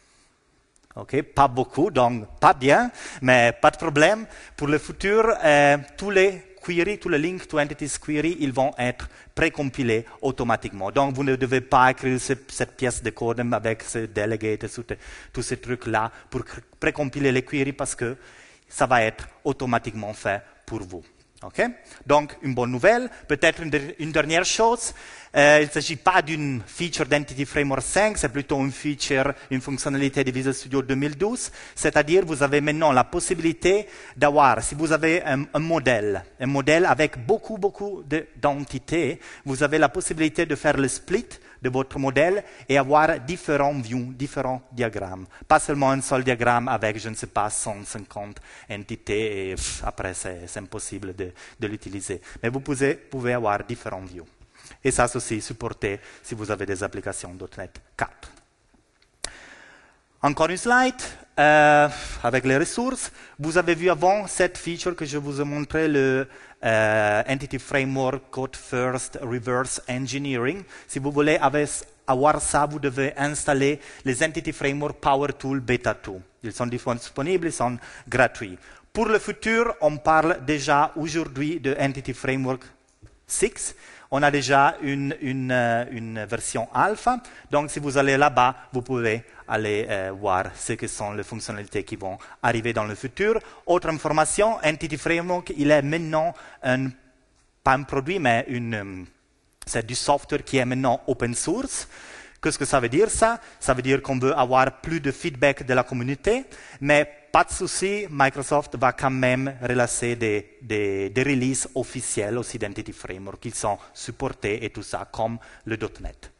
Okay, pas beaucoup, donc pas bien, mais pas de problème. Pour le futur, euh, tous les queries, tous les links to entities query, ils vont être précompilés automatiquement. Donc, vous ne devez pas écrire ce, cette pièce de code avec ce delegate et tous ces trucs-là pour précompiler les queries parce que ça va être automatiquement fait pour vous. Okay? Donc, une bonne nouvelle. Peut-être une, de, une dernière chose. Euh, il ne s'agit pas d'une feature d'Entity Framework cinq, c'est plutôt une feature, une fonctionnalité de Visual Studio deux mille douze. C'est-à-dire, vous avez maintenant la possibilité d'avoir, si vous avez un, un modèle, un modèle avec beaucoup, beaucoup d'entités, vous avez la possibilité de faire le split de votre modèle et avoir différents views, différents diagrammes. Pas seulement un seul diagramme avec, je ne sais pas, cent cinquante entités et pff, après c'est impossible de, de l'utiliser. Mais vous pouvez, pouvez avoir différents views. Et ça, c'est aussi supporté si vous avez des applications .NET quatre. Encore une slide euh, avec les ressources. Vous avez vu avant cette feature que je vous ai montré, le euh, Entity Framework Code First Reverse Engineering. Si vous voulez avoir ça, vous devez installer les Entity Framework Power Tool Beta deux. Ils sont disponibles, ils sont gratuits. Pour le futur, on parle déjà aujourd'hui de Entity Framework six. on a déjà une, une, euh, une version alpha. Donc, si vous allez là-bas, vous pouvez aller euh, voir ce que sont les fonctionnalités qui vont arriver dans le futur. Autre information, Entity Framework, il est maintenant un, pas un produit, mais une, c'est du software qui est maintenant open source. Qu'est-ce que ça veut dire ça? Ça veut dire qu'on veut avoir plus de feedback de la communauté, mais pas de souci, Microsoft va quand même relancer des, des, des releases officielles aussi d'Entity Framework qui sont supportés et tout ça, comme le .NET.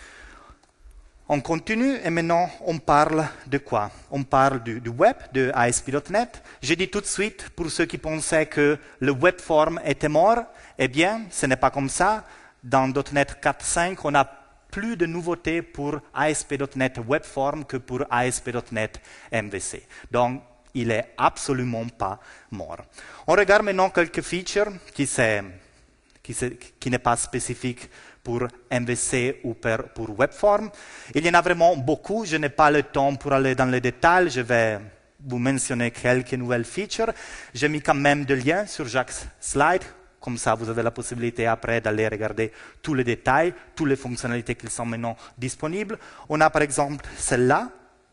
On continue et maintenant on parle de quoi? On parle du, du web, de A S P point net. Je dis tout de suite, pour ceux qui pensaient que le web form était mort, eh bien, ce n'est pas comme ça. Dans .NET quatre point cinq, on a plus de nouveautés pour A S P point net Webform que pour A S P point net M V C. Donc, il n'est absolument pas mort. On regarde maintenant quelques features qui, qui, qui n'est pas spécifique pour M V C ou pour, pour Webform. Il y en a vraiment beaucoup. Je n'ai pas le temps pour aller dans les détails. Je vais vous mentionner quelques nouvelles features. J'ai mis quand même des liens sur chaque slide. Comme ça, vous avez la possibilité après d'aller regarder tous les détails, toutes les fonctionnalités qui sont maintenant disponibles. On a par exemple celle-là.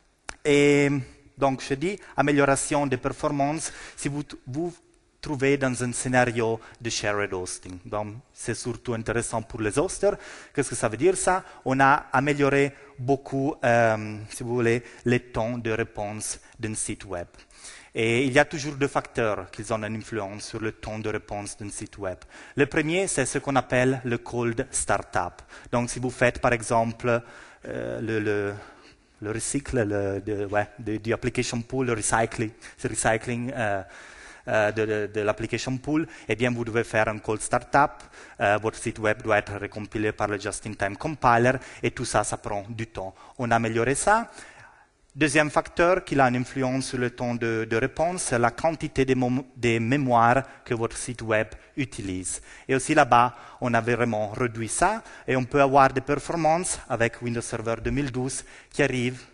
Et donc, je dis amélioration des performances si vous vous trouvez dans un scénario de shared hosting. Donc, c'est surtout intéressant pour les hosters. Qu'est-ce que ça veut dire ça? On a amélioré beaucoup, euh, si vous voulez, le temps de réponse d'un site web. Et il y a toujours deux facteurs qui ont une influence sur le temps de réponse d'un site web. Le premier, c'est ce qu'on appelle le cold startup. Donc, si vous faites, par exemple, euh, le, le, le recycle le, de, ouais, de, du application pool, le recycling, le recycling euh, euh, de, de, de l'application pool, eh bien, vous devez faire un cold startup. Euh, votre site web doit être recompilé par le just-in-time compiler et tout ça, ça prend du temps. On a amélioré ça. Deuxième facteur qui a une influence sur le temps de, de réponse, c'est la quantité de, de mémoire que votre site web utilise. Et aussi là-bas, on a vraiment réduit ça et on peut avoir des performances avec Windows Server deux mille douze qui arrivent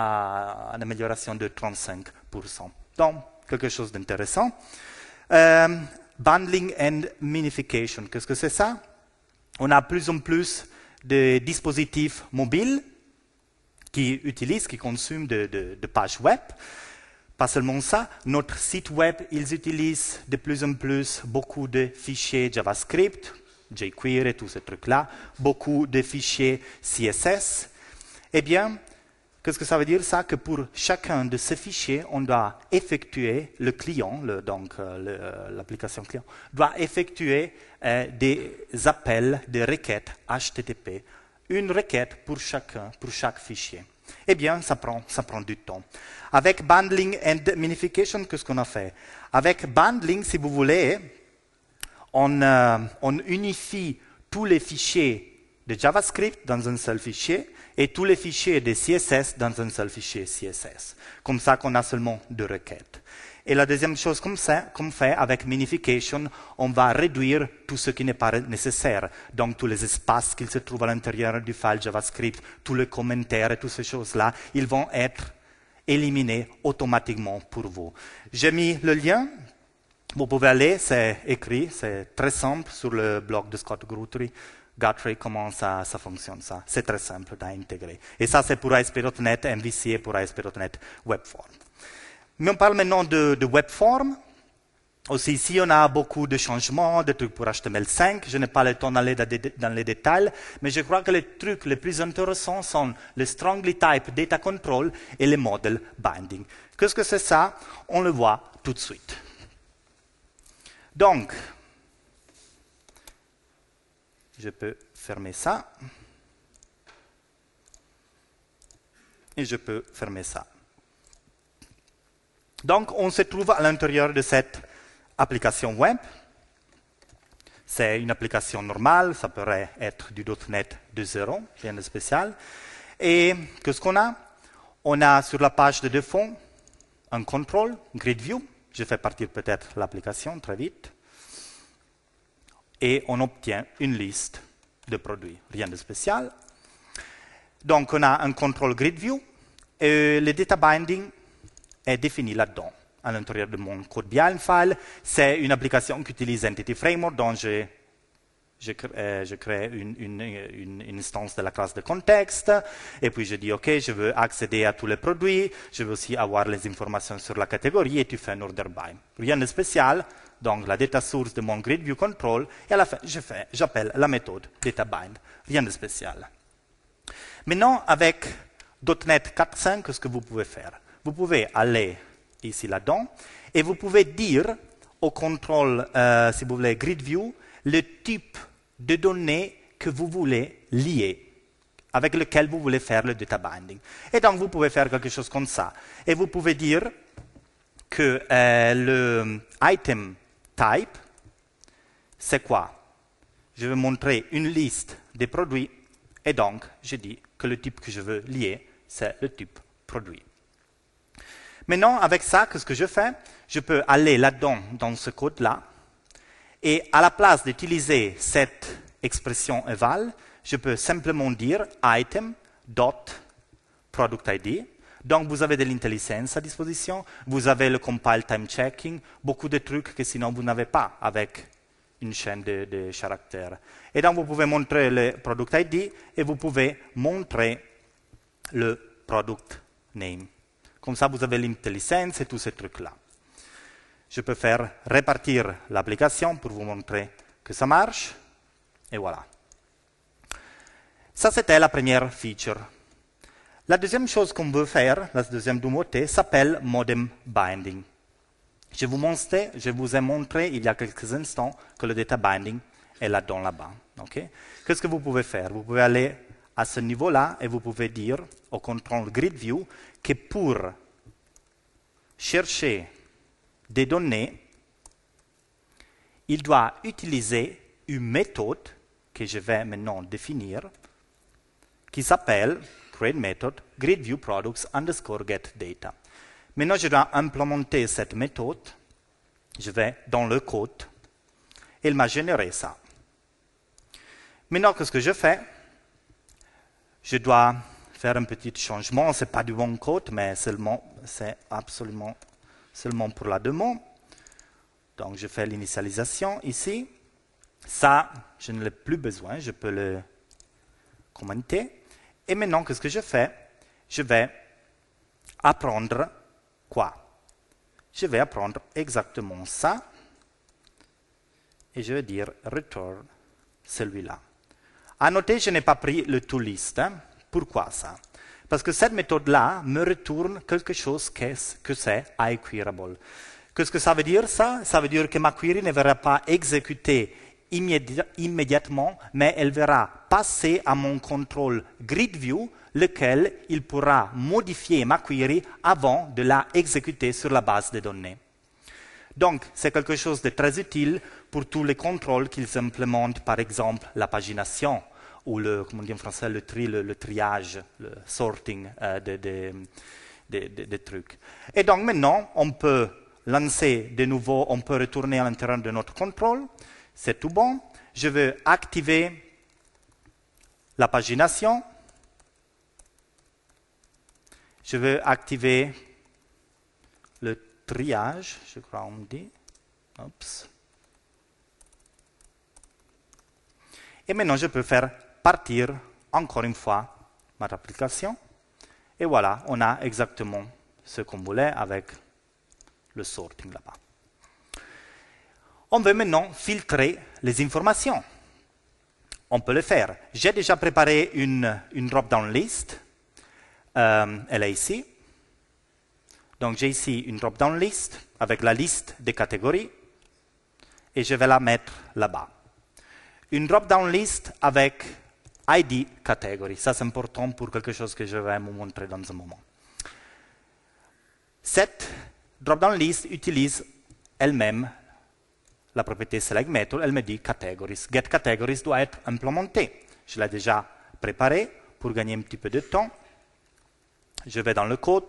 à une amélioration de trente-cinq pour cent. Donc, quelque chose d'intéressant. Euh, bundling and minification, qu'est-ce que c'est ça? On a de plus en plus de dispositifs mobiles qui utilisent, qui consomment de, de, de pages web. Pas seulement ça, notre site web, ils utilisent de plus en plus beaucoup de fichiers JavaScript, jQuery, tous ces trucs-là, beaucoup de fichiers C S S. Eh bien, qu'est-ce que ça veut dire ça? Que pour chacun de ces fichiers, on doit effectuer, le client, le, donc euh, l'application client, doit effectuer euh, des appels, des requêtes H T T P, une requête pour chacun, pour chaque fichier. Eh bien, ça prend, ça prend du temps. Avec bundling and minification, qu'est-ce qu'on a fait? Avec bundling, si vous voulez, on, euh, on unifie tous les fichiers de JavaScript dans un seul fichier et tous les fichiers de C S S dans un seul fichier C S S. Comme ça qu'on a seulement deux requêtes. Et la deuxième chose qu'on fait avec minification, on va réduire tout ce qui n'est pas nécessaire. Donc, tous les espaces qui se trouvent à l'intérieur du file JavaScript, tous les commentaires et toutes ces choses-là, ils vont être éliminés automatiquement pour vous. J'ai mis le lien. Vous pouvez aller, c'est écrit, c'est très simple sur le blog de Scott Guthrie. Guthrie, comment ça, ça fonctionne, ça. C'est très simple à intégrer. Et ça, c'est pour A S P point net M V C et pour A S P point net Webform. Mais on parle maintenant de, de Webform. Aussi ici, on a beaucoup de changements, de trucs pour H T M L cinq. Je n'ai pas le temps d'aller dans les détails, mais je crois que les trucs les plus intéressants sont le Strongly Type Data Control et le Model Binding. Qu'est-ce que c'est ça? On le voit tout de suite. Donc, je peux fermer ça. Et je peux fermer ça. Donc, on se trouve à l'intérieur de cette application web. C'est une application normale, ça pourrait être du .NET deux point zéro, rien de spécial. Et qu'est-ce qu'on a? On a sur la page de défaut un contrôle, grid view. Je fais partir peut-être l'application très vite. Et on obtient une liste de produits, rien de spécial. Donc, on a un contrôle grid view. Et le data binding est défini là-dedans, à l'intérieur de mon code Behind file. C'est une application qui utilise Entity Framework dont je, je crée, euh, je crée une, une, une, une instance de la classe de contexte, et puis je dis, OK, je veux accéder à tous les produits, je veux aussi avoir les informations sur la catégorie, et tu fais un order by. Rien de spécial, donc la data source de mon grid view control, et à la fin, je fais, j'appelle la méthode data bind. Rien de spécial. Maintenant, avec .NET quatre point cinq, ce que vous pouvez faire, vous pouvez aller ici là-dedans, et vous pouvez dire au contrôle, euh, si vous voulez, grid view, le type de données que vous voulez lier, avec lequel vous voulez faire le data binding. Et donc, vous pouvez faire quelque chose comme ça. Et vous pouvez dire que euh, le item type, c'est quoi? Je vais montrer une liste des produits, et donc, je dis que le type que je veux lier, c'est le type produit. Maintenant, avec ça, qu'est-ce que je fais? Je peux aller là-dedans, dans ce code-là, et à la place d'utiliser cette expression eval, je peux simplement dire item.productID. Donc, vous avez de l'intelligence à disposition, vous avez le compile time checking, beaucoup de trucs que sinon vous n'avez pas avec une chaîne de, de caractères. Et donc, vous pouvez montrer le product I D et vous pouvez montrer le product name. Comme ça, vous avez l'intelligence et tous ces trucs-là. Je peux faire répartir l'application pour vous montrer que ça marche. Et voilà. Ça, c'était la première feature. La deuxième chose qu'on veut faire, la deuxième nouveauté, s'appelle modem binding. Je vous, montre, je vous ai montré il y a quelques instants que le data binding est là-dedans, là-bas. Okay? Qu'est-ce que vous pouvez faire? Vous pouvez aller à ce niveau-là et vous pouvez dire au contrôle grid view que pour chercher des données, il doit utiliser une méthode que je vais maintenant définir qui s'appelle create method gridViewProducts underscore getData. Maintenant, je dois implémenter cette méthode. Je vais dans le code. Il m'a généré ça. Maintenant, qu'est-ce que je fais? Je dois faire un petit changement. Ce n'est pas du bon code, mais seulement, c'est absolument seulement pour la demande. Donc, je fais l'initialisation ici. Ça, je ne l'ai plus besoin. Je peux le commenter. Et maintenant, qu'est-ce que je fais? Je vais apprendre quoi? Je vais apprendre exactement ça. Et je vais dire return celui-là. À noter, je n'ai pas pris le toList. Hein. Pourquoi ça? Parce que cette méthode-là me retourne quelque chose que c'est iQueryable. Qu'est-ce que ça veut dire ça? Ça veut dire que ma query ne verra pas exécuter immédi immédiatement, mais elle verra passer à mon contrôle GridView, lequel il pourra modifier ma query avant de la exécuter sur la base de données. Donc, c'est quelque chose de très utile pour tous les contrôles qu'ils implémentent, par exemple la pagination, ou le, comment on dit en français, le, tri, le, le triage, le sorting euh, des de, de, de, de trucs. Et donc maintenant, on peut lancer de nouveau, on peut retourner à l'intérieur de notre contrôle. C'est tout bon. Je veux activer la pagination. Je veux activer le triage, je crois on dit. Oups. Et maintenant, je peux faire partir encore une fois ma application. Et voilà, on a exactement ce qu'on voulait avec le sorting là-bas. On veut maintenant filtrer les informations. On peut le faire. J'ai déjà préparé une, une drop-down list. Euh, elle est ici. Donc j'ai ici une drop-down list avec la liste des catégories. Et je vais la mettre là-bas. Une drop-down list avec I D category. Ça, c'est important pour quelque chose que je vais vous montrer dans un moment. Cette drop-down list utilise elle-même la propriété select method. Elle me dit categories. Get categories doit être implémenté. Je l'ai déjà préparé pour gagner un petit peu de temps. Je vais dans le code.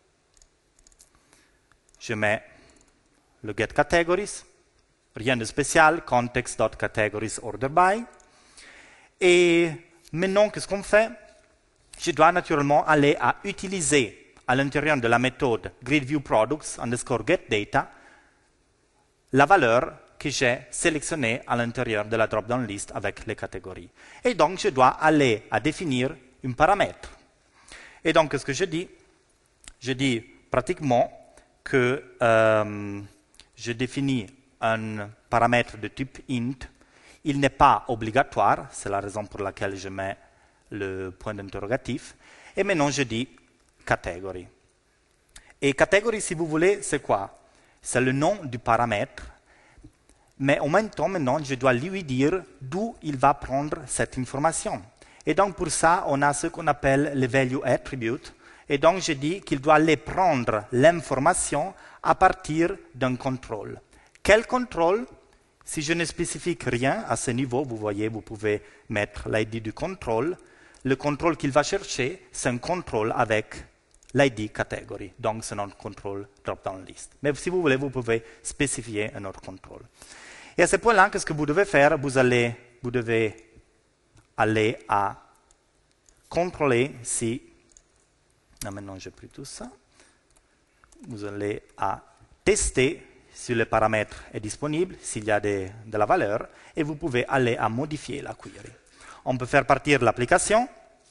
Je mets le get categories. Rien de spécial. Context.categories order by. Et maintenant, qu'est-ce qu'on fait? Je dois naturellement aller à utiliser à l'intérieur de la méthode gridViewProducts underscore getData la valeur que j'ai sélectionnées à l'intérieur de la drop-down list avec les catégories. Et donc, je dois aller à définir un paramètre. Et donc, ce que je dis, je dis pratiquement que euh, je définis un paramètre de type int. Il n'est pas obligatoire, c'est la raison pour laquelle je mets le point d'interrogatif. Et maintenant, je dis catégorie. Et catégorie, si vous voulez, c'est quoi? C'est le nom du paramètre. Mais en même temps, maintenant, je dois lui dire d'où il va prendre cette information. Et donc, pour ça, on a ce qu'on appelle le value attribute. Et donc, je dis qu'il doit aller prendre l'information à partir d'un contrôle. Quel contrôle? Si je ne spécifie rien à ce niveau, vous voyez, vous pouvez mettre l'I D du contrôle. Le contrôle qu'il va chercher, c'est un contrôle avec l'I D catégorie. Donc, c'est notre contrôle drop-down list. Mais si vous voulez, vous pouvez spécifier un autre contrôle. Et à ce point-là, qu'est-ce que vous devez faire? Vous, allez, vous devez aller à contrôler si... Non, maintenant, je n'ai plus tout ça. Vous allez à tester si le paramètre est disponible, s'il y a de, de la valeur, et vous pouvez aller à modifier la query. On peut faire partir l'application.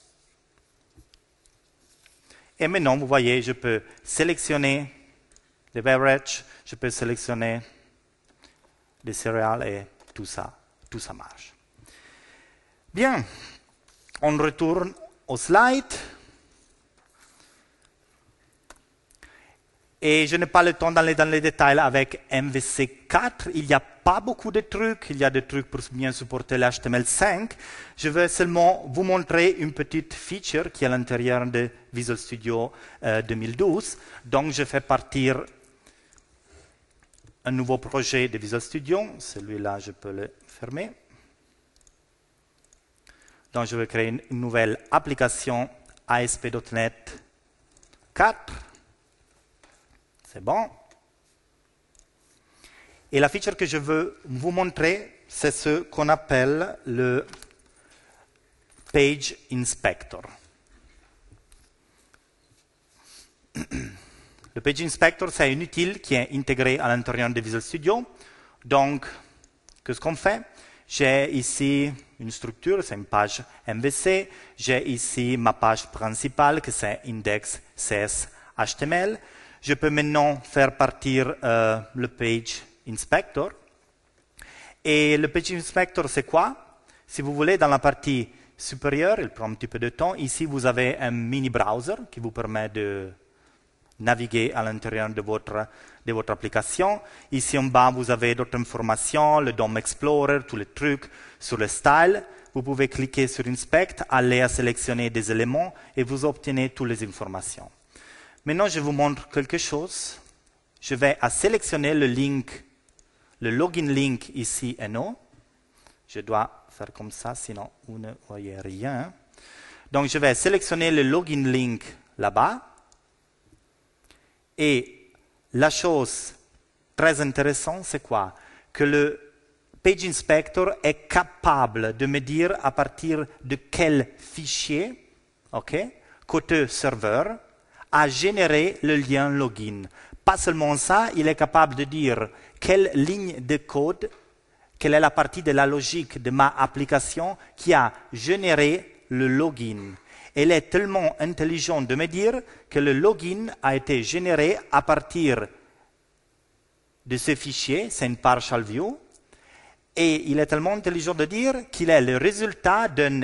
Et maintenant, vous voyez, je peux sélectionner des beverages, je peux sélectionner des céréales et tout ça, tout ça marche. Bien, on retourne au slide. Et je n'ai pas le temps d'aller dans les détails avec M V C quatre. Il n'y a pas beaucoup de trucs. Il y a des trucs pour bien supporter l'H T M L cinq. Je vais seulement vous montrer une petite feature qui est à l'intérieur de Visual Studio euh, deux mille douze. Donc, je fais partir un nouveau projet de Visual Studio. Celui-là, je peux le fermer. Donc, je vais créer une, une nouvelle application A S P point net quatre. C'est bon. Et la feature que je veux vous montrer, c'est ce qu'on appelle le Page Inspector. Le Page Inspector, c'est un outil qui est intégré à l'intérieur de Visual Studio. Donc, qu'est-ce qu'on fait? J'ai ici une structure, c'est une page M V C. J'ai ici ma page principale, que c'est index C S H T M L. Je peux maintenant faire partir euh, le Page Inspector. Et le Page Inspector, c'est quoi? Si vous voulez, dans la partie supérieure, il prend un petit peu de temps. Ici, vous avez un mini-browser qui vous permet de naviguer à l'intérieur de votre, de votre application. Ici en bas, vous avez d'autres informations, le D O M Explorer, tous les trucs sur le style. Vous pouvez cliquer sur Inspect, aller à sélectionner des éléments et vous obtenez toutes les informations. Maintenant, je vous montre quelque chose. Je vais à sélectionner le link, le login link ici et non. Je dois faire comme ça, sinon vous ne voyez rien. Donc, je vais sélectionner le login link là-bas. Et la chose très intéressante, c'est quoi? Que le Page Inspector est capable de me dire à partir de quel fichier, ok, côté serveur, a généré le lien login. Pas seulement ça, il est capable de dire quelle ligne de code, quelle est la partie de la logique de ma application qui a généré le login. Elle est tellement intelligente de me dire que le login a été généré à partir de ce fichier, c'est une partial view, et il est tellement intelligent de dire qu'il est le résultat d'un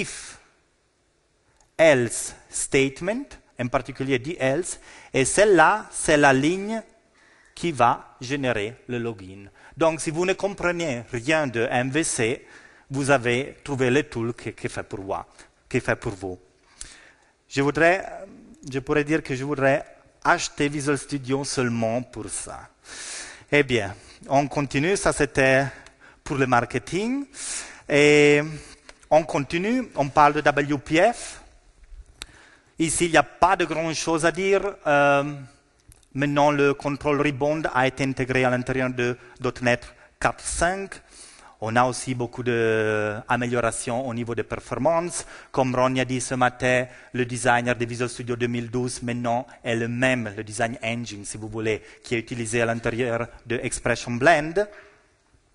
if-else statement, en particulier dit else, et celle-là, c'est la ligne qui va générer le login. Donc, si vous ne comprenez rien de M V C, vous avez trouvé le tool qui, qui, fait pour vous, qui fait pour vous. Je voudrais, je pourrais dire que je voudrais acheter Visual Studio seulement pour ça. Eh bien, on continue, ça c'était pour le marketing. Et on continue, on parle de W P F. Ici, il n'y a pas de grand-chose à dire. Euh, maintenant, le control rebound a été intégré à l'intérieur de .NET quatre point cinq. On a aussi beaucoup d'améliorations au niveau de performance. Comme Ronnie a dit ce matin, le designer de Visual Studio deux mille douze maintenant est le même, le design engine, si vous voulez, qui est utilisé à l'intérieur de Expression Blend.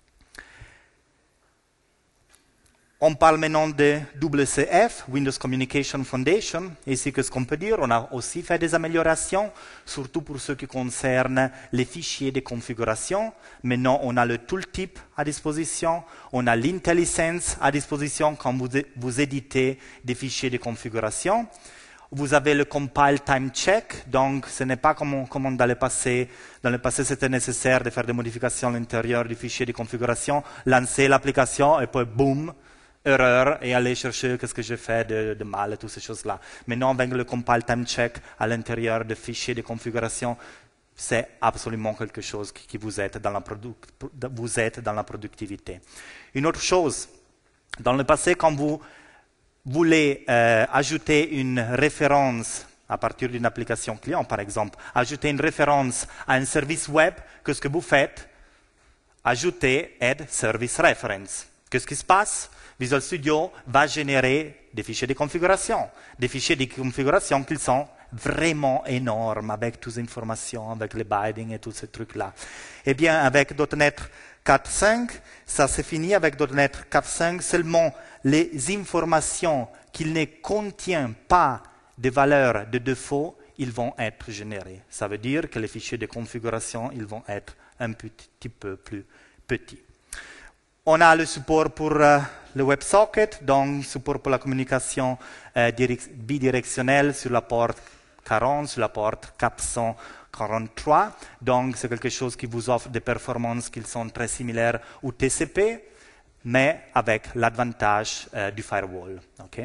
On parle maintenant de W C F, Windows Communication Foundation. Ici, qu'est-ce qu'on peut dire? On a aussi fait des améliorations, surtout pour ce qui concerne les fichiers de configuration. Maintenant, on a le tooltip à disposition, on a l'IntelliSense à disposition quand vous, vous éditez des fichiers de configuration. Vous avez le compile time check, donc ce n'est pas comme, comme dans le passé. Dans le passé, c'était nécessaire de faire des modifications à l'intérieur du fichier de configuration, lancer l'application et puis boum, erreur, et aller chercher qu'est-ce que j'ai fait de, de mal et toutes ces choses-là. Maintenant, avec le compile time check à l'intérieur des fichiers de configuration, c'est absolument quelque chose qui, qui vous aide dans la produ- vous aide dans la productivité. Une autre chose, dans le passé, quand vous voulez euh, ajouter une référence à partir d'une application client, par exemple, ajouter une référence à un service web, qu'est-ce que vous faites? Ajoutez Add Service Reference. Qu'est-ce qui se passe? Visual Studio va générer des fichiers de configuration, des fichiers de configuration qui sont vraiment énormes, avec toutes les informations, avec les bindings et tous ces trucs-là. Eh bien, avec .NET quatre point cinq, ça s'est fini avec .NET quatre point cinq, seulement les informations qu'il ne contient pas de valeurs de défaut, ils vont être générés. Ça veut dire que les fichiers de configuration, ils vont être un petit peu plus petits. On a le support pour euh, le WebSocket, donc support pour la communication euh, bidirectionnelle sur la porte quarante, sur la porte quatre cent quarante-trois. Donc, c'est quelque chose qui vous offre des performances qui sont très similaires au T C P, mais avec l'avantage euh, du firewall. Okay?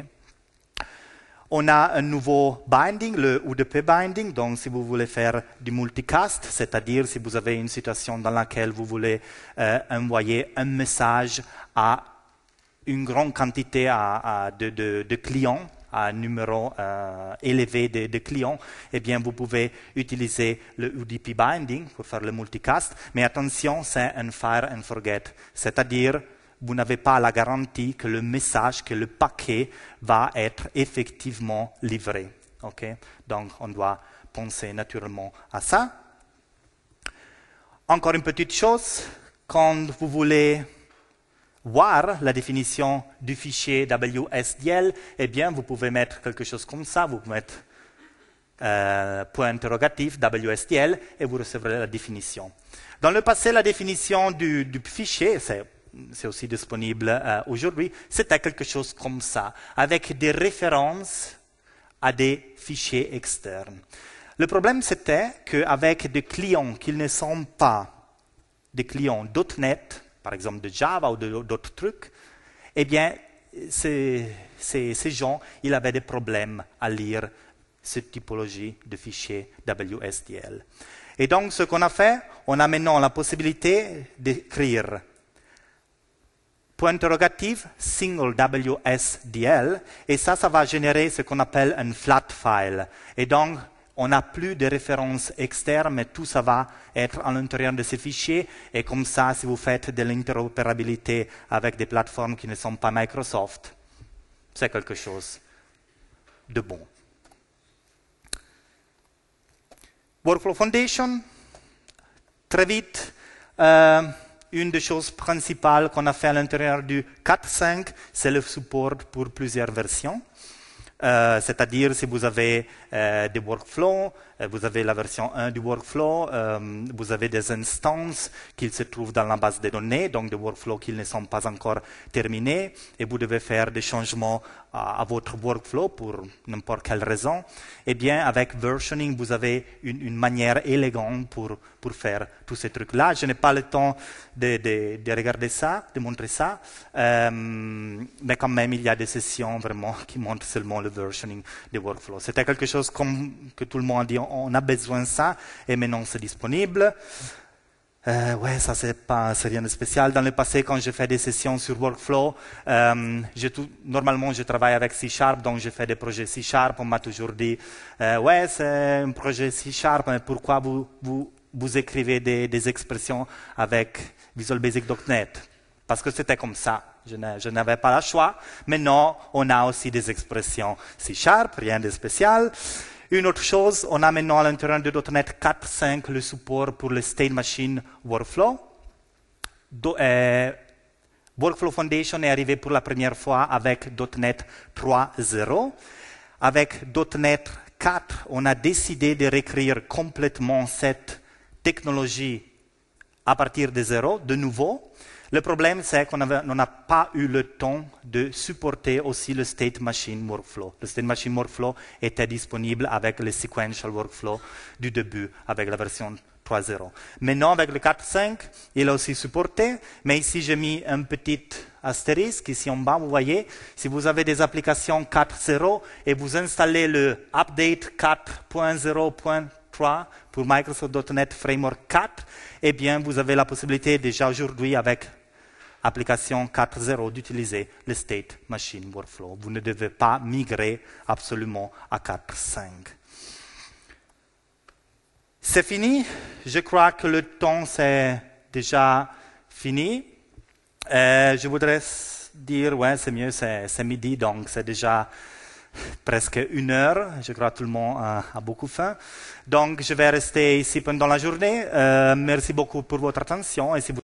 On a un nouveau binding, le U D P binding, donc si vous voulez faire du multicast, c'est-à-dire si vous avez une situation dans laquelle vous voulez euh, envoyer un message à une grande quantité à, à de, de, de clients, à un numéro euh, élevé de, de clients, eh bien vous pouvez utiliser le U D P binding pour faire le multicast, mais attention, c'est un fire and forget, c'est-à-dire vous n'avez pas la garantie que le message, que le paquet va être effectivement livré. Okay? Donc, on doit penser naturellement à ça. Encore une petite chose, quand vous voulez voir la définition du fichier W S D L, eh bien, vous pouvez mettre quelque chose comme ça, vous pouvez mettre euh, point interrogatif W S D L et vous recevrez la définition. Dans le passé, la définition du, du fichier, c'est c'est aussi disponible euh, aujourd'hui, c'était quelque chose comme ça, avec des références à des fichiers externes. Le problème, c'était qu'avec des clients qui ne sont pas des clients .NET, par exemple de Java ou d'autres trucs, eh bien, ces, ces, ces gens, ils avaient des problèmes à lire cette typologie de fichiers W S D L. Et donc, ce qu'on a fait, on a maintenant la possibilité d'écrire point interrogatif, single W S D L, et ça, ça va générer ce qu'on appelle un flat file. Et donc, on n'a plus de références externes, mais tout ça va être à l'intérieur de ces fichiers, et comme ça, si vous faites de l'interopérabilité avec des plateformes qui ne sont pas Microsoft, c'est quelque chose de bon. Workflow Foundation, très vite, euh, une des choses principales qu'on a fait à l'intérieur du quatre point cinq, c'est le support pour plusieurs versions. Euh, c'est-à-dire si vous avez euh, des workflows, euh, vous avez la version un du workflow, euh, vous avez des instances qui se trouvent dans la base de données, donc des workflows qui ne sont pas encore terminés, et vous devez faire des changements à, à votre workflow pour n'importe quelle raison. Eh bien, avec versioning, vous avez une, une manière élégante pour, pour faire tous ces trucs-là. Je n'ai pas le temps de, de, de regarder ça, de montrer ça, euh, mais quand même, il y a des sessions vraiment qui montrent seulement le versioning des workflows. C'était quelque chose comme que tout le monde dit, on a besoin de ça, et maintenant c'est disponible. Euh, ouais, ça c'est pas, c'est rien de spécial. Dans le passé, quand j'ai fait des sessions sur workflow, euh, tout, normalement je travaille avec C Sharp, donc j'ai fait des projets C Sharp. On m'a toujours dit, euh, ouais, c'est un projet C Sharp, mais pourquoi vous, vous, vous écrivez des, des expressions avec Visual Basic point net? Parce que c'était comme ça. Je n'avais pas le choix. Maintenant, on a aussi des expressions C Sharp, rien de spécial. Une autre chose, on a maintenant à l'intérieur de .NET quatre point cinq le support pour le State Machine Workflow. Do, euh, Workflow Foundation est arrivé pour la première fois avec .NET trois point zéro. Avec .NET quatre, on a décidé de réécrire complètement cette technologie à partir de zéro, de nouveau. Le problème, c'est qu'on n'a pas eu le temps de supporter aussi le State Machine Workflow. Le State Machine Workflow était disponible avec le Sequential Workflow du début, avec la version trois point zéro. Maintenant, avec le quatre point cinq, il est aussi supporté, mais ici, j'ai mis un petit astérisque, ici en bas, vous voyez, si vous avez des applications quatre point zéro et vous installez le Update quatre point zéro point trois pour Microsoft point net Framework quatre, eh bien, vous avez la possibilité déjà aujourd'hui avec application quatre point zéro d'utiliser le State Machine Workflow. Vous ne devez pas migrer absolument à quatre point cinq. C'est fini. Je crois que le temps c'est déjà fini. Euh, je voudrais dire, ouais, c'est mieux, c'est midi, donc c'est déjà presque une heure. Je crois que tout le monde a, a beaucoup faim. Donc, je vais rester ici pendant la journée. Euh, merci beaucoup pour votre attention. Et si vous